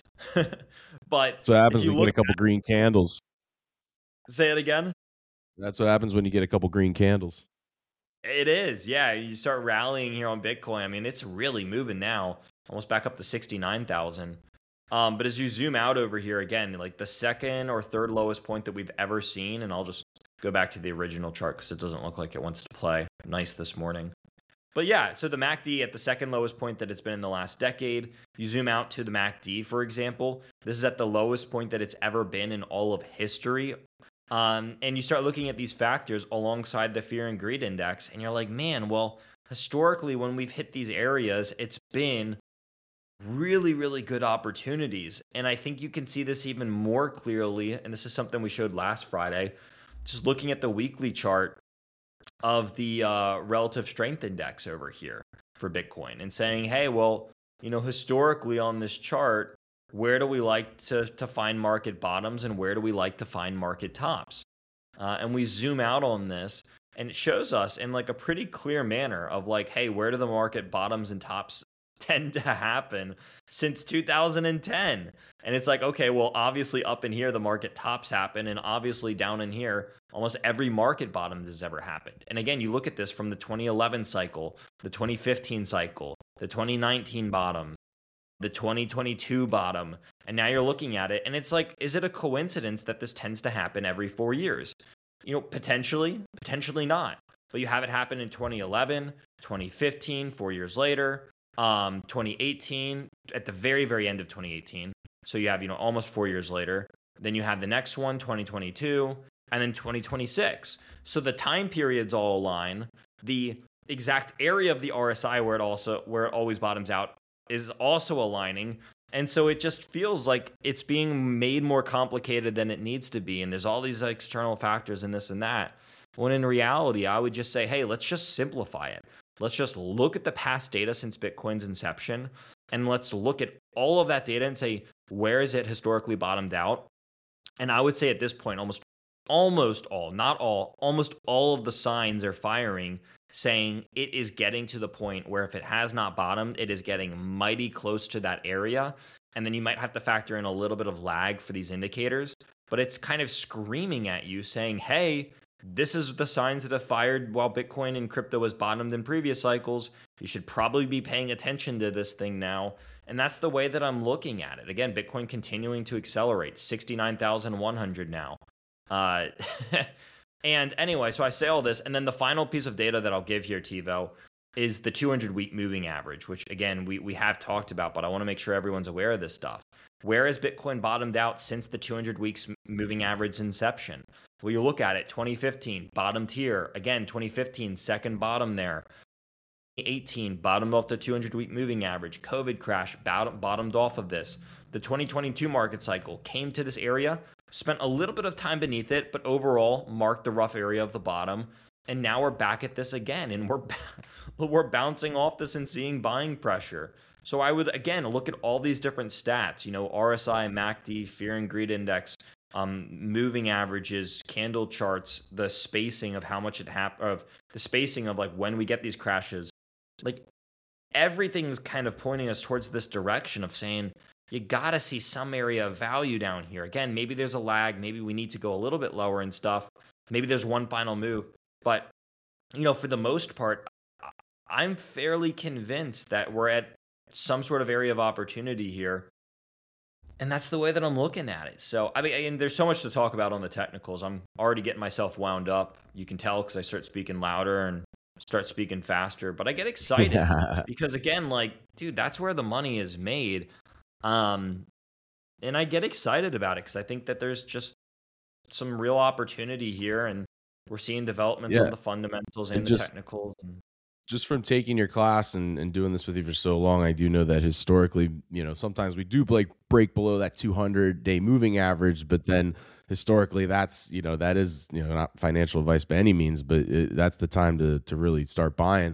B: But
A: that's what happens
B: if you
A: when you get a couple green candles.
B: Say it again.
A: That's what happens when you get a couple green candles.
B: It is, yeah. You start rallying here on Bitcoin. I mean, it's really moving now, almost back up to 69,000. But as you zoom out over here again, like the second or third lowest point that we've ever seen, and I'll just go back to the original chart because it doesn't look like it wants to play nice this morning. But yeah, so the MACD at the second lowest point that it's been in the last decade. You zoom out to the MACD, for example. This is at the lowest point that it's ever been in all of history. And you start looking at these factors alongside the fear and greed index, and you're like, man, well, historically, when we've hit these areas, it's been really, really good opportunities. And I think you can see this even more clearly, and this is something we showed last Friday, just looking at the weekly chart of the relative strength index over here for Bitcoin and saying, hey, well, historically on this chart, where do we like to find market bottoms and where do we like to find market tops? And we zoom out on this and it shows us in like a pretty clear manner of like, hey, where do the market bottoms and tops tend to happen since 2010? And it's like, okay, well, obviously up in here, the market tops happen. And obviously down in here, almost every market bottom has ever happened. And again, you look at this from the 2011 cycle, the 2015 cycle, the 2019 bottom, the 2022 bottom, and now you're looking at it and it's like, is it a coincidence that this tends to happen every 4 years? Potentially not. But you have it happen in 2011, 2015, 4 years later, 2018, at the very, very end of 2018. So you have, almost 4 years later. Then you have the next one, 2022, and then 2026. So the time periods all align. The exact area of the RSI where it always bottoms out is also aligning. And so it just feels like it's being made more complicated than it needs to be. And there's all these external factors and this and that. When in reality, I would just say, hey, let's just simplify it. Let's just look at the past data since Bitcoin's inception. And let's look at all of that data and say, where is it historically bottomed out? And I would say at this point, almost all, not all, almost all of the signs are firing, saying it is getting to the point where if it has not bottomed, it is getting mighty close to that area. And then you might have to factor in a little bit of lag for these indicators, but it's kind of screaming at you saying, hey, this is the signs that have fired while Bitcoin and crypto has bottomed in previous cycles. You should probably be paying attention to this thing now. And that's the way that I'm looking at it. Again, Bitcoin continuing to accelerate, 69,100 now. And anyway, so I say all this, and then the final piece of data that I'll give here, TiVo, is the 200-week moving average, which, again, we have talked about, but I want to make sure everyone's aware of this stuff. Where has Bitcoin bottomed out since the 200 weeks moving average inception? Well, you look at it, 2015, bottomed here. Again, 2015, second bottom there. 2018, bottomed off the 200-week moving average. COVID crash, bottomed off of this. The 2022 market cycle came to this area, spent a little bit of time beneath it, but overall marked the rough area of the bottom. And now we're back at this again, and we're bouncing off this and seeing buying pressure. So I would, again, look at all these different stats, RSI, MACD, fear and greed index, moving averages, candle charts, the spacing of how much the spacing of like when we get these crashes. Like everything's kind of pointing us towards this direction of saying, you got to see some area of value down here. Again, maybe there's a lag. Maybe we need to go a little bit lower and stuff. Maybe there's one final move. But, for the most part, I'm fairly convinced that we're at some sort of area of opportunity here. And that's the way that I'm looking at it. So, I mean, there's so much to talk about on the technicals. I'm already getting myself wound up. You can tell because I start speaking louder and start speaking faster. But I get excited because, again, like, dude, that's where the money is made. And I get excited about it because I think that there's just some real opportunity here, and we're seeing developments on the fundamentals and the technicals.
A: just from taking your class and doing this with you for so long, I do know that historically, sometimes we do break below that 200-day moving average, but then historically that is, not financial advice by any means, but that's the time to really start buying.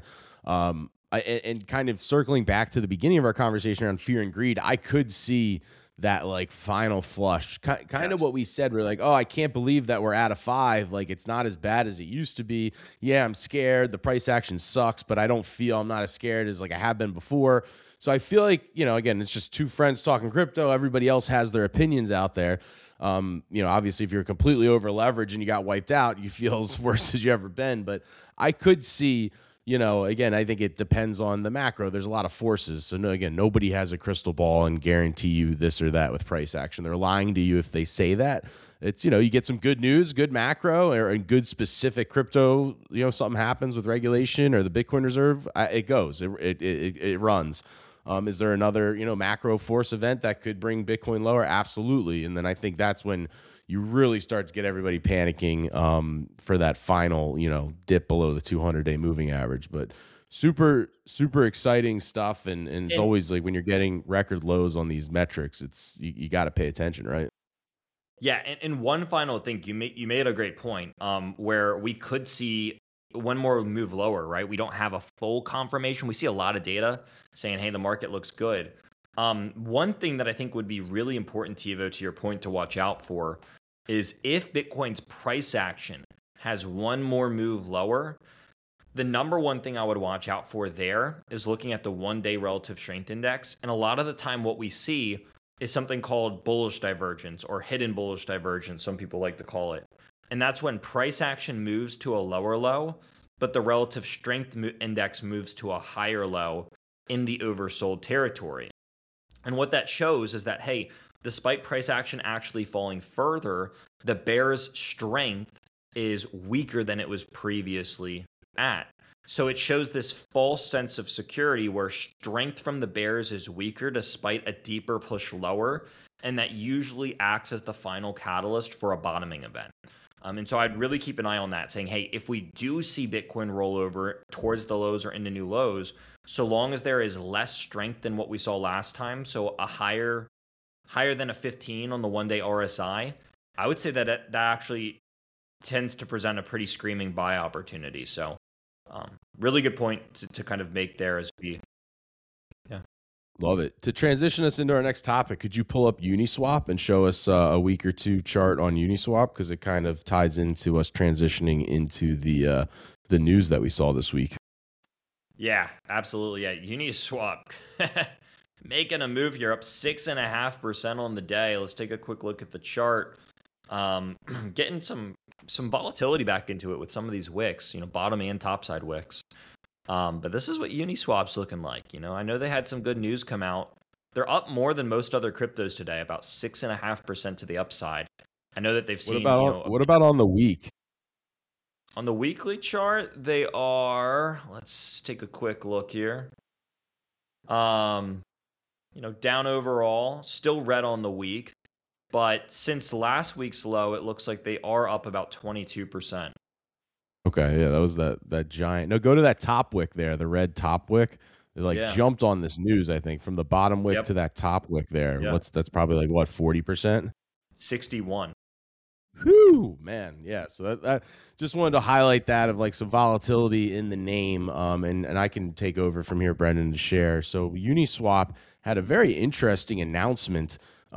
A: And kind of circling back to the beginning of our conversation around fear and greed, I could see that final flush, kind of what we said. We're like, oh, I can't believe that we're at a 5. Like, it's not as bad as it used to be. Yeah, I'm scared. The price action sucks, but I'm not as scared as I have been before. So I feel like, again, it's just two friends talking crypto. Everybody else has their opinions out there. Obviously, if you're completely over leveraged and you got wiped out, you feel as worse as you ever been. But I could see, again, I think it depends on the macro. There's a lot of forces. So, nobody has a crystal ball and guarantee you this or that with price action. They're lying to you if they say that. It's, you get some good news, good macro, or good specific crypto, something happens with regulation or the Bitcoin reserve, it goes, it runs. Is there another, macro force event that could bring Bitcoin lower? Absolutely. And then I think that's when you really start to get everybody panicking for that final, dip below the 200-day moving average. But super, super exciting stuff. And it's always like when you're getting record lows on these metrics, it's you got to pay attention, right?
B: Yeah. And one final thing, you made a great point where we could see one more move lower, right? We don't have a full confirmation. We see a lot of data saying, hey, the market looks good. One thing that I think would be really important, Tivo, to your point, to watch out for is if Bitcoin's price action has one more move lower, the number one thing I would watch out for there is looking at the 1-day relative strength index. And a lot of the time what we see is something called bullish divergence or hidden bullish divergence, some people like to call it. And that's when price action moves to a lower low, but the relative strength index moves to a higher low in the oversold territory. And what that shows is that, hey, despite price action actually falling further, the bear's strength is weaker than it was previously at. So it shows this false sense of security where strength from the bears is weaker despite a deeper push lower, and that usually acts as the final catalyst for a bottoming event. And so I'd really keep an eye on that, saying, hey, if we do see Bitcoin roll over towards the lows or into new lows, so long as there is less strength than what we saw last time, so a higher than a 15 on the 1-day RSI, I would say that actually tends to present a pretty screaming buy opportunity. So really good point to kind of make there as we, yeah.
A: Love it. To transition us into our next topic, could you pull up Uniswap and show us a week or two chart on Uniswap? Because it kind of ties into us transitioning into the news that we saw this week.
B: Yeah, absolutely. Yeah, Uniswap making a move here, up 6.5% on the day. Let's take a quick look at the chart. Getting some volatility back into it with some of these wicks, bottom and top side wicks. But this is what Uniswap's looking like. I know they had some good news come out. They're up more than most other cryptos today, about 6.5% to the upside. I know that they've seen.
A: What about on the week?
B: On the weekly chart, they are. Let's take a quick look here. Down overall, still red on the week, but since last week's low, it looks like they are up about 22%.
A: Okay, yeah, that was that giant. No, go to that top wick there, the red top wick. They jumped on this news, I think, from the bottom wick to that top wick there. Yep. That's probably 40%?
B: 61.
A: Whew, man. Yeah, so that just wanted to highlight that of some volatility in the name. And I can take over from here, Brendan, to share. So Uniswap had a very interesting announcement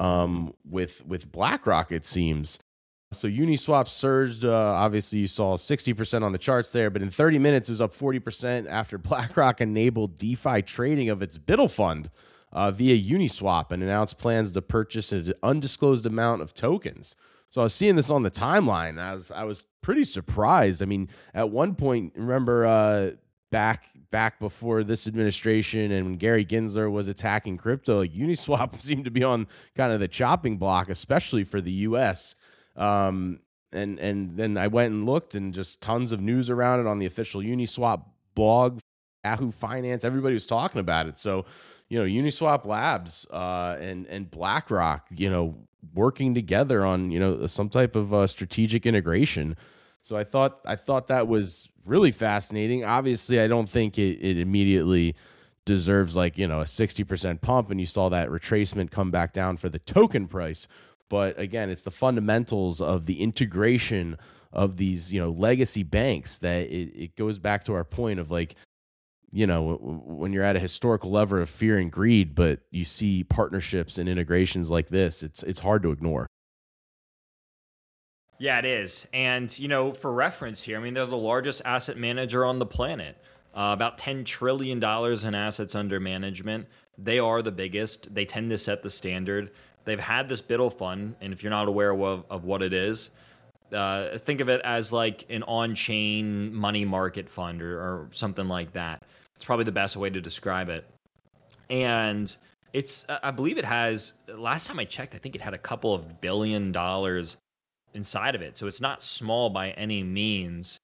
A: with BlackRock, it seems. So Uniswap surged, obviously you saw 60% on the charts there, but in 30 minutes it was up 40% after BlackRock enabled DeFi trading of its BUIDL fund via Uniswap and announced plans to purchase an undisclosed amount of tokens. So I was seeing this on the timeline. I was pretty surprised. I mean, at one point, remember back before this administration and when Gary Gensler was attacking crypto, Uniswap seemed to be on kind of the chopping block, especially for the U.S., and then I went and looked and just tons of news around it on the official Uniswap blog, Yahoo Finance, everybody was talking about it. So, Uniswap Labs, and BlackRock, working together on, some type of strategic integration. So I thought that was really fascinating. Obviously, I don't think it immediately deserves like, a 60% pump, and you saw that retracement come back down for the token price. But again, it's the fundamentals of the integration of these, legacy banks that it goes back to our point of like, when you're at a historical level of fear and greed, but you see partnerships and integrations like this, it's hard to ignore.
B: Yeah, it is. And, for reference here, I mean, they're the largest asset manager on the planet. About $10 trillion in assets under management. They are the biggest. They tend to set the standard. They've had this BUIDL fund, and if you're not aware of what it is, think of it as like an on-chain money market fund or something like that. It's probably the best way to describe it. And I believe it has, last time I checked, I think it had a couple of $1 billion inside of it. So it's not small by any means.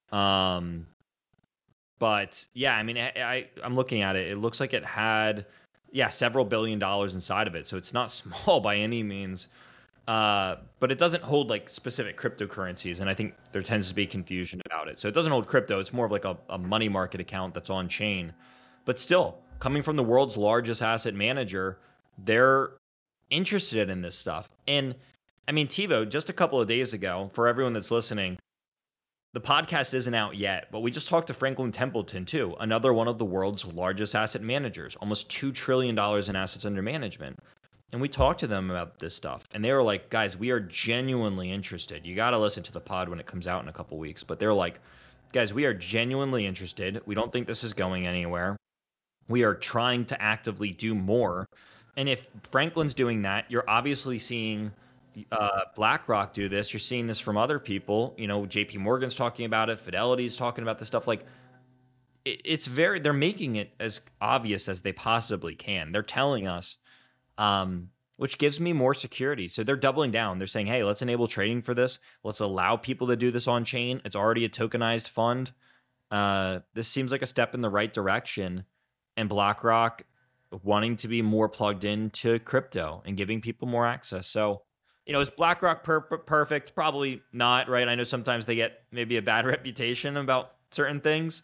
B: But yeah, I mean, I'm looking at it. It looks like it had, several $1 billion inside of it. So it's not small by any means. But it doesn't hold like specific cryptocurrencies. And I think there tends to be confusion about it. So it doesn't hold crypto. It's more of like a money market account that's on chain. But still, coming from the world's largest asset manager, they're interested in this stuff. And I mean, TiVo, just a couple of days ago, for everyone that's listening, the podcast isn't out yet, but we just talked to Franklin Templeton too, another one of the world's largest asset managers, almost $2 trillion in assets under management. And we talked to them about this stuff, and they were like, guys, we are genuinely interested. You got to listen to the pod when it comes out in a couple weeks, but they're like, guys, we are genuinely interested. We don't think this is going anywhere. We are trying to actively do more. And if Franklin's doing that, you're obviously seeing BlackRock do this. You're seeing this from other people. JP Morgan's talking about it. Fidelity's talking about this stuff. Like, they're making it as obvious as they possibly can. They're telling us, which gives me more security. So they're doubling down. They're saying, hey, let's enable trading for this. Let's allow people to do this on chain. It's already a tokenized fund. This seems like a step in the right direction. And BlackRock wanting to be more plugged into crypto and giving people more access. So, is BlackRock perfect? Probably not, right? I know sometimes they get maybe a bad reputation about certain things.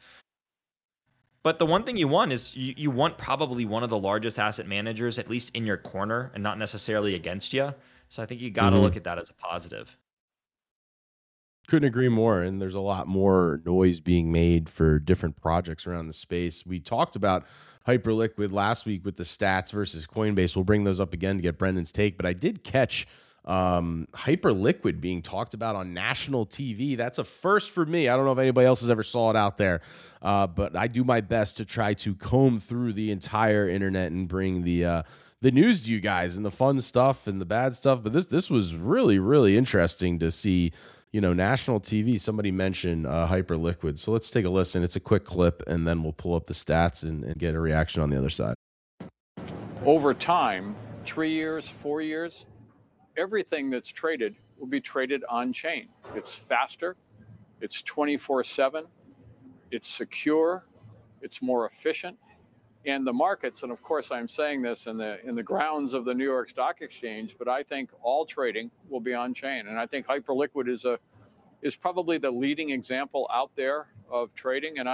B: But the one thing you want is you want probably one of the largest asset managers, at least in your corner, and not necessarily against you. So I think you got to look at that as a positive.
A: Couldn't agree more. And there's a lot more noise being made for different projects around the space. We talked about Hyperliquid last week with the stats versus Coinbase. We'll bring those up again to get Brendan's take. But I did catch Hyperliquid being talked about on national TV. That's a first for me. I don't know if anybody else has ever saw it out there, but I do my best to try to comb through the entire internet and bring the news to you guys and the fun stuff and the bad stuff. But this was really, really interesting to see, national TV. Somebody mentioned Hyperliquid. So let's take a listen. It's a quick clip, and then we'll pull up the stats and get a reaction on the other side.
D: Over time, 3 years, 4 years, everything that's traded will be traded on chain. It's faster, it's 24/7, it's secure, it's more efficient. And the markets, and of course I'm saying this in the grounds of the New York Stock Exchange, but I think all trading will be on chain. And I think Hyperliquid is probably the leading example out there of trading. And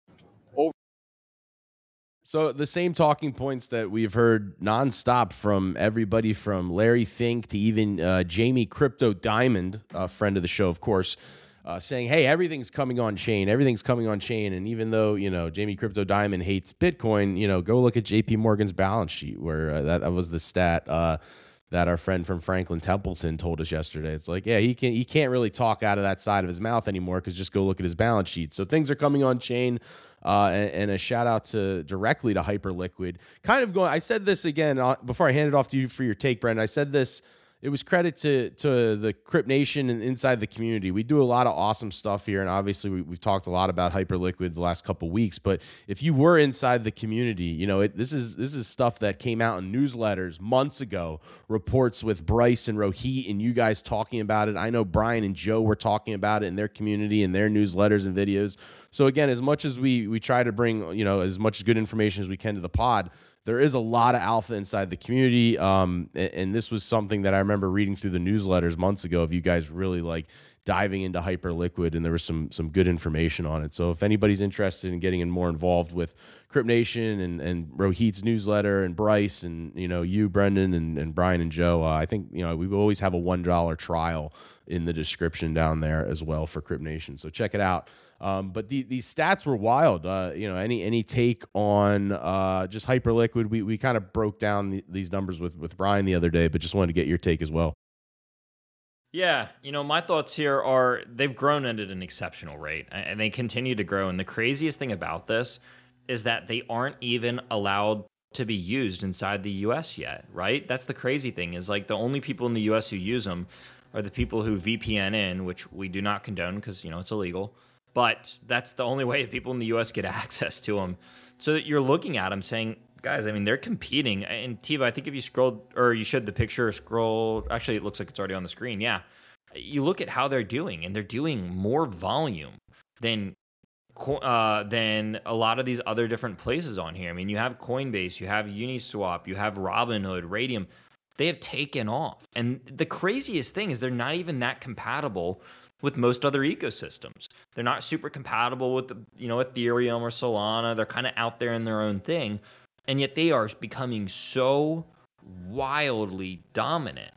A: So the same talking points that we've heard nonstop from everybody from Larry Fink to even Jamie Crypto Diamond, a friend of the show, of course, saying, hey, everything's coming on chain. Everything's coming on chain. And even though, Jamie Crypto Diamond hates Bitcoin, go look at JP Morgan's balance sheet where that was the stat that our friend from Franklin Templeton told us yesterday. It's like, yeah, he can't really talk out of that side of his mouth anymore because just go look at his balance sheet. So things are coming on chain. And a shout out directly to Hyperliquid. I said this again before I hand it off to you for your take, Brendan. I said this. It was credit to the Crypt Nation and inside the community. We do a lot of awesome stuff here, and obviously we've talked a lot about Hyperliquid the last couple of weeks. But if you were inside the community, this is stuff that came out in newsletters months ago, reports with Bryce and Rohit and you guys talking about it. I know Brian and Joe were talking about it in their community and their newsletters and videos. So again, as much as we try to bring as much good information as we can to the pod, there is a lot of alpha inside the community, and this was something that I remember reading through the newsletters months ago of you guys really diving into Hyperliquid, and there was some good information on it. So if anybody's interested in getting more involved with Crypt Nation and Rohit's newsletter and Bryce and you, Brendan, and Brian and Joe, I think we always have a $1 trial in the description down there as well for Crypt Nation. So check it out. But these stats were wild. Any take on just Hyperliquid? We kind of broke down these numbers with Brian the other day, but just wanted to get your take as well.
B: Yeah, my thoughts here are they've grown at an exceptional rate, and they continue to grow. And the craziest thing about this is that they aren't even allowed to be used inside the U.S. yet, right? That's the crazy thing, is like the only people in the U.S. who use them are the people who VPN in, which we do not condone because, it's illegal. But that's the only way people in the U.S. get access to them. So that you're looking at them saying, guys, I mean, they're competing. And Tiva, I think if you scrolled, or you showed the picture, actually, it looks like it's already on the screen. Yeah. You look at how they're doing, and they're doing more volume than a lot of these other different places on here. I mean, you have Coinbase, you have Uniswap, you have Robinhood, Raydium. They have taken off. And the craziest thing is they're not even that compatible with most other ecosystems. They're not super compatible with Ethereum or Solana. They're kind of out there in their own thing. And yet they are becoming so wildly dominant.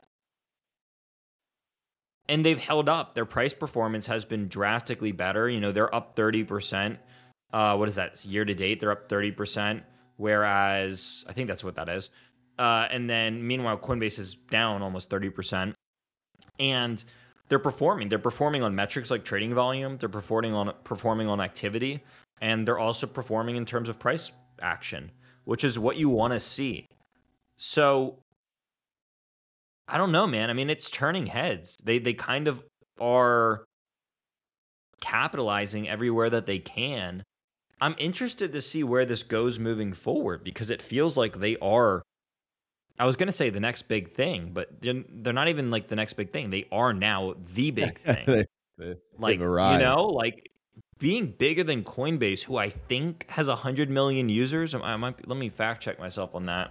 B: And they've held up. Their price performance has been drastically better. They're up 30%. What is that? Year to date, they're up 30%. Whereas, I think that's what that is. And then, meanwhile, Coinbase is down almost 30%. And they're performing. They're performing on metrics like trading volume. They're performing on activity. And they're also performing in terms of price action, which is what you want to see. So, I don't know, man. I mean, it's turning heads. They kind of are capitalizing everywhere that they can. I'm interested to see where this goes moving forward, because it feels like they are, I was going to say the next big thing, but they're not even like the next big thing. They are now the big thing. Like being bigger than Coinbase, who I think has 100 million users. Let me fact check myself on that.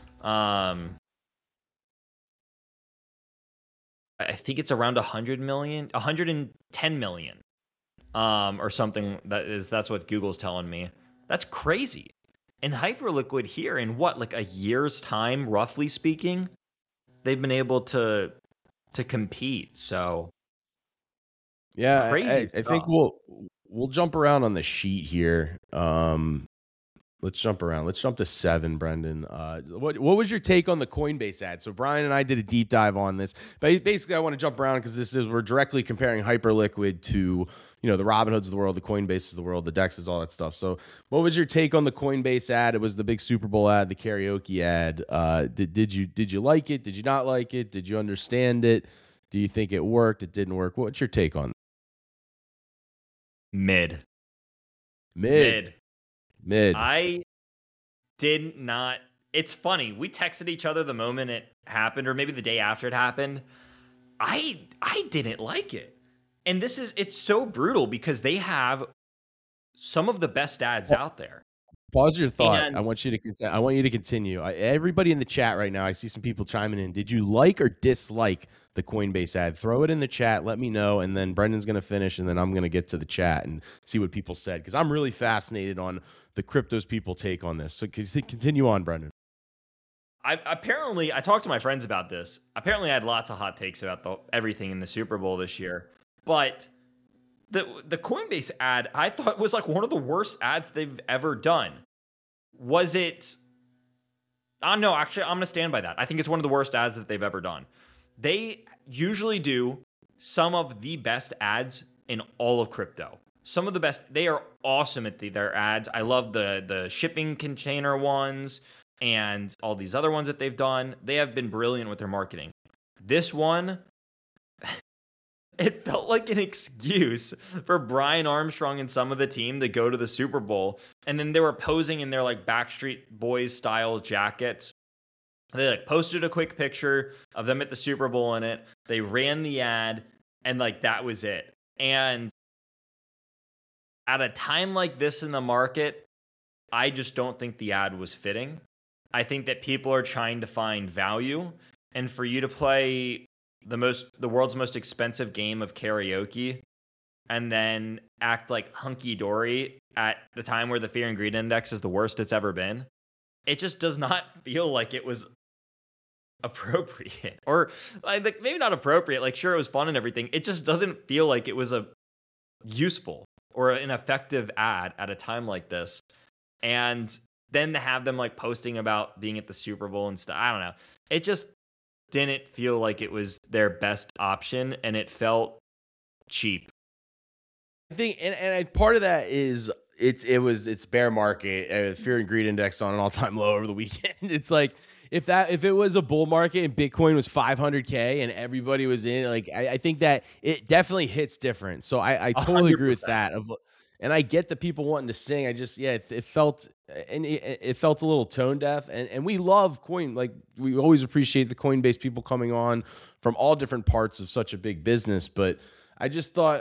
B: I think it's around 100 million, 110 million, or something. That's what Google's telling me. That's crazy. And Hyperliquid here, in what, like a year's time, roughly speaking, they've been able to compete. So
A: yeah,
B: crazy.
A: I think we'll jump around on the sheet here. Let's jump around. Let's jump to 7, Brendan. What was your take on the Coinbase ad? So Brian and I did a deep dive on this. But basically, I want to jump around because we're directly comparing Hyperliquid to the Robinhoods of the world, the Coinbases of the world, the Dexes, all that stuff. So what was your take on the Coinbase ad? It was the big Super Bowl ad, the karaoke ad. Did you like it? Did you not like it? Did you understand it? Do you think it worked? It didn't work? What's your take on it? Mid.
B: I did not. It's funny. We texted each other the moment it happened, or maybe the day after it happened. I didn't like it. And it's so brutal because they have some of the best ads out there.
A: Pause your thought. I want you to continue. Everybody in the chat right now, I see some people chiming in. Did you like or dislike the Coinbase ad? Throw it in the chat. Let me know. And then Brendan's going to finish, and then I'm going to get to the chat and see what people said, because I'm really fascinated on the cryptos people take on this. So continue on, Brendan.
B: I talked to my friends about this. Apparently, I had lots of hot takes about everything in the Super Bowl this year. But the Coinbase ad, I thought, was like one of the worst ads they've ever done. Was it? No, actually, I'm going to stand by that. I think it's one of the worst ads that they've ever done. They usually do some of the best ads in all of crypto. Some of the best. They are awesome at their ads. I love the shipping container ones and all these other ones that they've done. They have been brilliant with their marketing. This one, it felt like an excuse for Brian Armstrong and some of the team to go to the Super Bowl. And then they were posing in their like Backstreet Boys style jackets. They like posted a quick picture of them at the Super Bowl in it. They ran the ad, and like that was it. And at a time like this in the market, I just don't think the ad was fitting. I think that people are trying to find value. And for you to play the world's most expensive game of karaoke and then act like hunky dory at the time where the fear and greed index is the worst it's ever been. It just does not feel like it was appropriate, or like maybe not appropriate. Like, sure, it was fun and everything. It just doesn't feel like it was a useful or an effective ad at a time like this. And then to have them like posting about being at the Super Bowl and stuff, I don't know. It just didn't feel like it was their best option, and it felt cheap.
A: I think, and part of that is it's bear market, fear and greed index on an all-time low over the weekend. It's like if it was a bull market and Bitcoin was 500K and everybody was in, like I think that it definitely hits different. So I totally
B: 100%.
A: agree with that. And I get the people wanting to sing. I just, it felt, and it felt a little tone deaf. And we love Coin. Like, we always appreciate the Coinbase people coming on from all different parts of such a big business. But I just thought,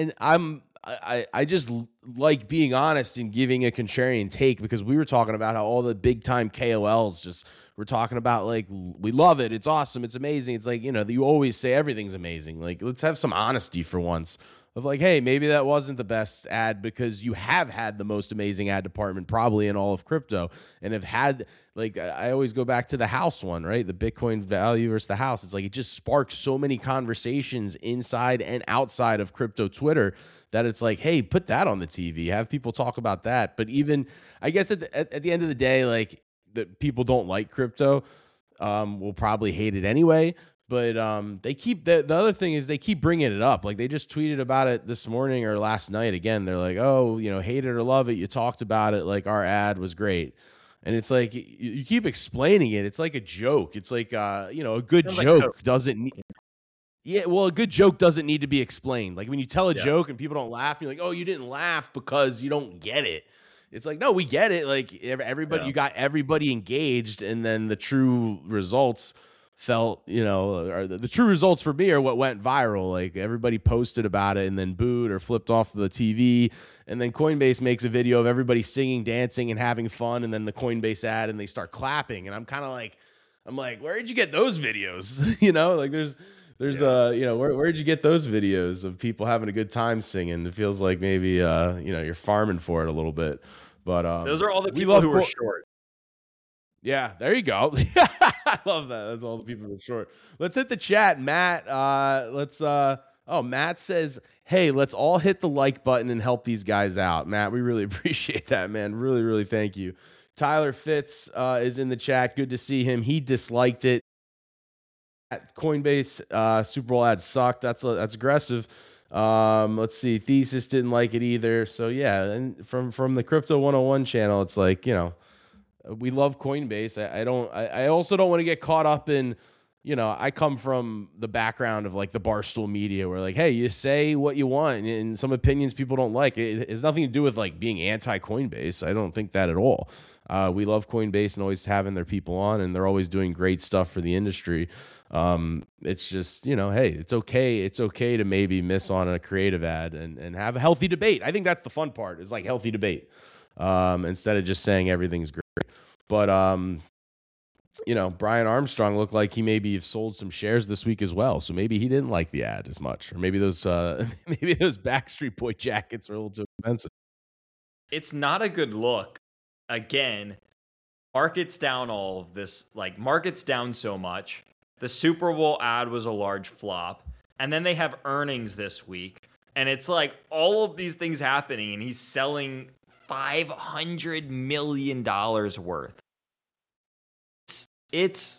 A: I just like being honest and giving a contrarian take, because we were talking about how all the big time KOLs just were talking about, like, we love it. It's awesome. It's amazing. It's like, you always say everything's amazing. Like, let's have some honesty for once. Of like, hey, maybe that wasn't the best ad, because you have had the most amazing ad department probably in all of crypto, and have had, like, I always go back to the house one, right? The Bitcoin value versus the house. It's like, it just sparks so many conversations inside and outside of crypto Twitter that it's like, hey, put that on the TV, have people talk about that. But even, I guess at the end of the day, like, that people don't like crypto, will probably hate it anyway. But they keep the other thing is they keep bringing it up. Like, they just tweeted about it this morning or last night again. They're like, oh, hate it or love it, you talked about it, like, our ad was great. And it's like, you keep explaining it. It's like a joke. It's like, a good joke doesn't need. Yeah, well, a good joke doesn't need to be explained. Like, when you tell a joke and people don't laugh, you're like, oh, you didn't laugh because you don't get it. It's like, no, we get it. Like, everybody, you got everybody engaged, and then the true results felt, or the true results for me are what went viral. Like, everybody posted about it and then booed or flipped off the TV. And then Coinbase makes a video of everybody singing, dancing, and having fun. And then the Coinbase ad, and they start clapping. And I'm kind of like, where did you get those videos? Like, where did you get those videos of people having a good time singing? It feels like maybe, you're farming for it a little bit. But
B: those are all the people who were short.
A: Yeah, there you go. I love that. That's all the people who are short. Let's hit the chat, Matt. Matt says, hey, let's all hit the like button and help these guys out. Matt, we really appreciate that, man. Really, really thank you. Tyler Fitz is in the chat. Good to see him. He disliked it. Coinbase Super Bowl ad sucked. That's aggressive. Let's see. Thesis didn't like it either. So yeah, and from the Crypto 101 channel, it's like, we love Coinbase. I also don't want to get caught up in, I come from the background of like the Barstool media, where like, hey, you say what you want, and some opinions people don't like. It has nothing to do with like being anti Coinbase. I don't think that at all. We love Coinbase and always having their people on, and they're always doing great stuff for the industry. It's just, hey, it's okay. It's okay to maybe miss on a creative ad and have a healthy debate. I think that's the fun part, is like healthy debate. Instead of just saying everything's great. But, Brian Armstrong looked like he maybe sold some shares this week as well. So maybe he didn't like the ad as much, or maybe those Backstreet Boy jackets are a little too expensive.
B: It's not a good look. Again, market's down all of this, like, market's down so much. The Super Bowl ad was a large flop. And then they have earnings this week. And it's like all of these things happening, and he's selling $500 million worth. It's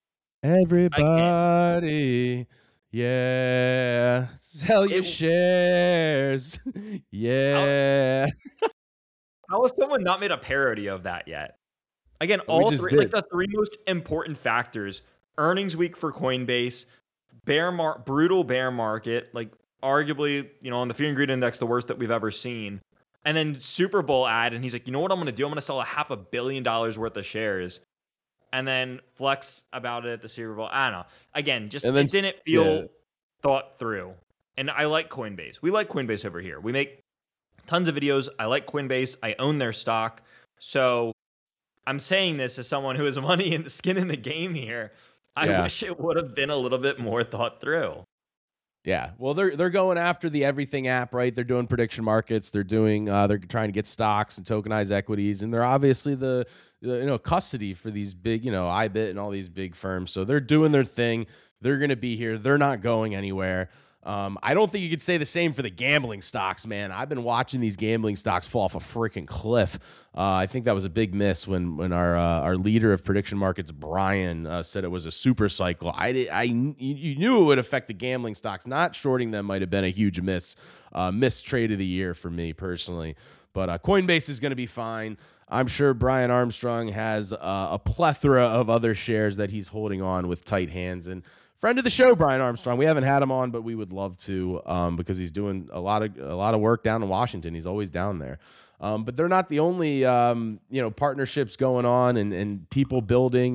A: everybody, yeah, sell your shares, yeah.
B: How has someone not made a parody of that yet? Again, the three most important factors: earnings week for Coinbase, brutal bear market, like arguably, on the fear and greed index, the worst that we've ever seen. And then Super Bowl ad, and he's like, you know what I'm going to do? I'm going to sell $500 million worth of shares. And then flex about it at the Super Bowl. I don't know. Again, it didn't feel thought through. And I like Coinbase. We like Coinbase over here. We make tons of videos. I like Coinbase. I own their stock. So I'm saying this as someone who has money and skin in the game here. I wish it would have been a little bit more thought through.
A: Yeah, well, they're going after the everything app, right? They're doing prediction markets. They're doing they're trying to get stocks and tokenized equities, and they're obviously the custody for these big iBit and all these big firms. So they're doing their thing. They're going to be here. They're not going anywhere. I don't think you could say the same for the gambling stocks, man. I've been watching these gambling stocks fall off a freaking cliff. I think that was a big miss when our leader of prediction markets, Brian, said it was a super cycle. You knew it would affect the gambling stocks. Not shorting them might have been a huge miss trade of the year for me personally. But Coinbase is going to be fine. I'm sure Brian Armstrong has a plethora of other shares that he's holding on with tight hands. And friend of the show, Brian Armstrong. We haven't had him on, but we would love to because he's doing a lot of work down in Washington. He's always down there. But they're not the only partnerships going on and people building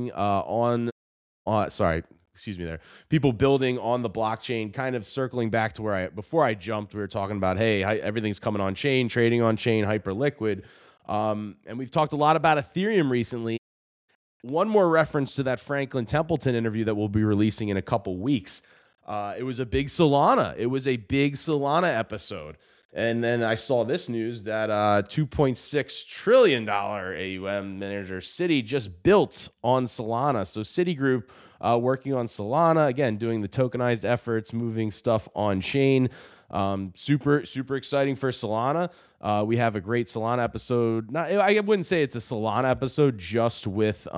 A: people building on the blockchain. Kind of circling back to before I jumped, we were talking about everything's coming on chain, trading on chain, Hyperliquid, and we've talked a lot about Ethereum recently. One more reference to that Franklin Templeton interview that we'll be releasing in a couple weeks. It was a big Solana. It was a big Solana episode. And then I saw this news that $2.6 trillion AUM manager Citi just built on Solana. So Citigroup working on Solana, again, doing the tokenized efforts, moving stuff on chain. Super, super exciting for Solana. We have a great Solana episode. I wouldn't say it's a Solana episode just with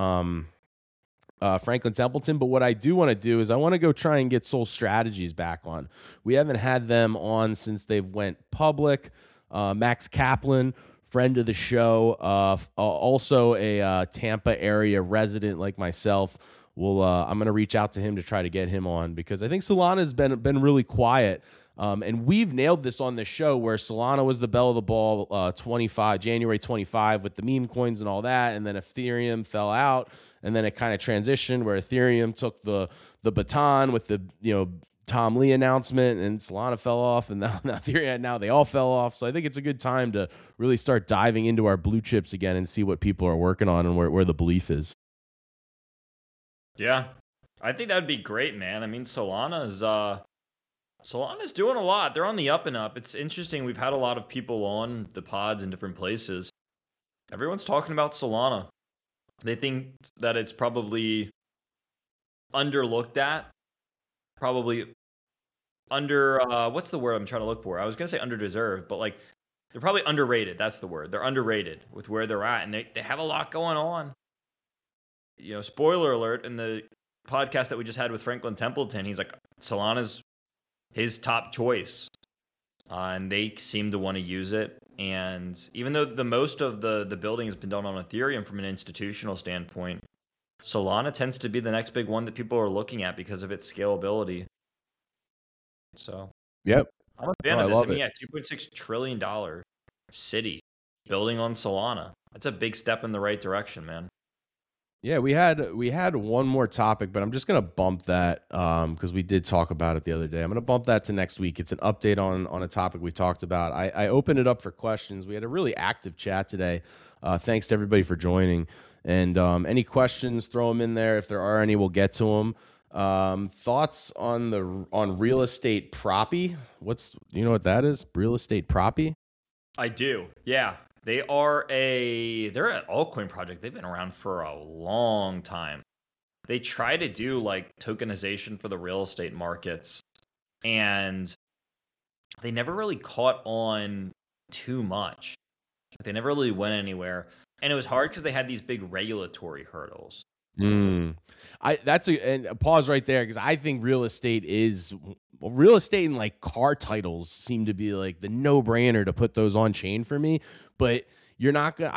A: Franklin Templeton, but what I do want to do is I want to go try and get Sol Strategies back on. We haven't had them on since they've went public. Max Kaplan, friend of the show, also a Tampa area resident like myself. I'm going to reach out to him to try to get him on because I think Solana has been really quiet. And we've nailed this on this show where Solana was the bell of the ball January 25 with the meme coins and all that. And then Ethereum fell out. And then it kind of transitioned where Ethereum took the baton with the Tom Lee announcement and Solana fell off. And now Ethereum, now they all fell off. So I think it's a good time to really start diving into our blue chips again and see what people are working on and where the belief is.
B: Yeah, I think that'd be great, man. I mean, Solana's doing a lot. They're on the up and up. It's interesting. We've had a lot of people on the pods in different places. Everyone's talking about Solana. They think that it's probably underlooked at. Probably what's the word I'm trying to look for? I was going to say underdeserved, but they're probably underrated. That's the word. They're underrated with where they're at. And they have a lot going on. Spoiler alert, in the podcast that we just had with Franklin Templeton, he's like, Solana's his top choice, and they seem to want to use it. And even though the most of the building has been done on Ethereum from an institutional standpoint, Solana tends to be the next big one that people are looking at because of its scalability. So,
A: yep,
B: I'm a fan of this. I mean, $2.6 trillion Citi building on Solana. That's a big step in the right direction, man.
A: Yeah, we had one more topic, but I'm just gonna bump that because we did talk about it the other day. I'm gonna bump that to next week. It's an update on a topic we talked about. I opened it up for questions. We had a really active chat today. Thanks to everybody for joining. And any questions, throw them in there. If there are any, we'll get to them. Thoughts on real estate propy? You know what that is? Real estate propy?
B: I do. Yeah. They're an altcoin project. They've been around for a long time. They try to do tokenization for the real estate markets, and they never really caught on too much. They never really went anywhere, and it was hard because they had these big regulatory hurdles.
A: And pause right there because I think real estate and car titles seem to be the no-brainer to put those on chain for me. But you're not gonna.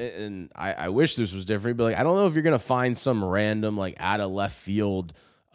A: I wish this was different, but I don't know if you're gonna find some random out of left field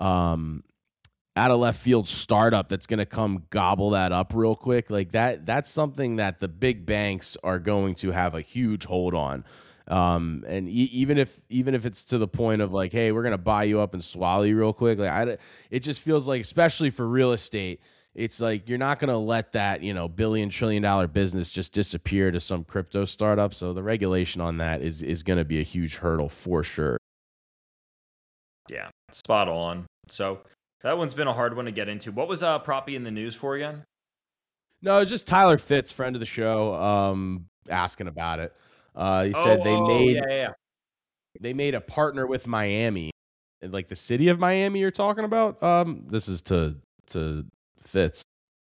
A: startup that's gonna come gobble that up real quick. That's something that the big banks are going to have a huge hold on. And even if it's to the point of hey, we're gonna buy you up and swallow you real quick, it just feels especially for real estate, it's you're not gonna let that billion trillion dollar business just disappear to some crypto startup. So the regulation on that is gonna be a huge hurdle for sure.
B: Yeah, spot on. So that one's been a hard one to get into. What was Proppy in the news for again?
A: No, it's just Tyler Fitz, friend of the show, asking about it. He said they made a partner with Miami, like the city of Miami. You're talking about. This is to Fitz.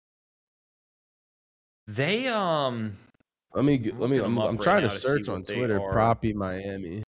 B: They
A: I'm trying to search on Twitter. Proppy Miami.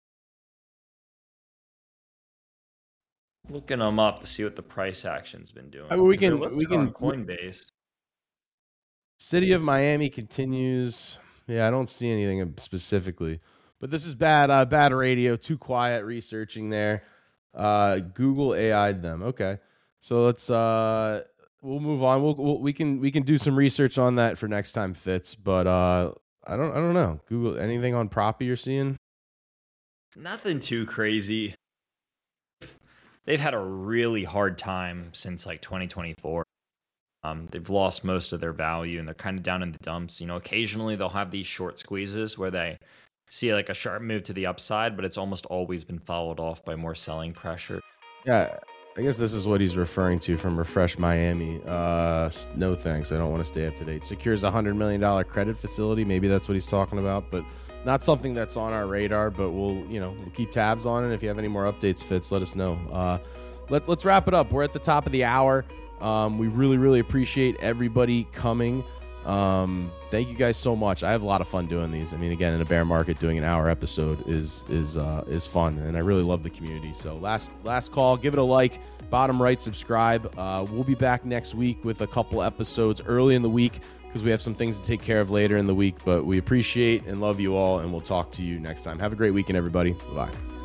B: Looking them up to see what the price action's been doing.
A: I mean, we can
B: on Coinbase.
A: City of Miami continues. Yeah, I don't see anything specifically, but this is bad. Bad radio. Too quiet researching there. Google AI'd them. Okay, so let's we'll move on. We can do some research on that for next time, Fitz. But I don't know. Google anything on Proppy you're seeing?
B: Nothing too crazy. They've had a really hard time since like 2024. They've lost most of their value and they're kind of down in the dumps. You know, occasionally they'll have these short squeezes where they see like a sharp move to the upside, but it's almost always been followed off by more selling pressure.
A: Yeah, I guess this is what he's referring to from Refresh Miami. No thanks. I don't want to stay up to date. Secures a $100 million credit facility. Maybe that's what he's talking about, but not something that's on our radar, but we'll keep tabs on it. If you have any more updates, Fitz, let us know. Let's wrap it up. We're at the top of the hour. We really, really appreciate everybody coming. Thank you guys so much. I have a lot of fun doing these. I mean, again, in a bear market, doing an hour episode is fun, and I really love the community. So last call, give it a like, bottom right, subscribe. We'll be back next week with a couple episodes early in the week because we have some things to take care of later in the week. But we appreciate and love you all, and we'll talk to you next time. Have a great weekend, everybody. Bye.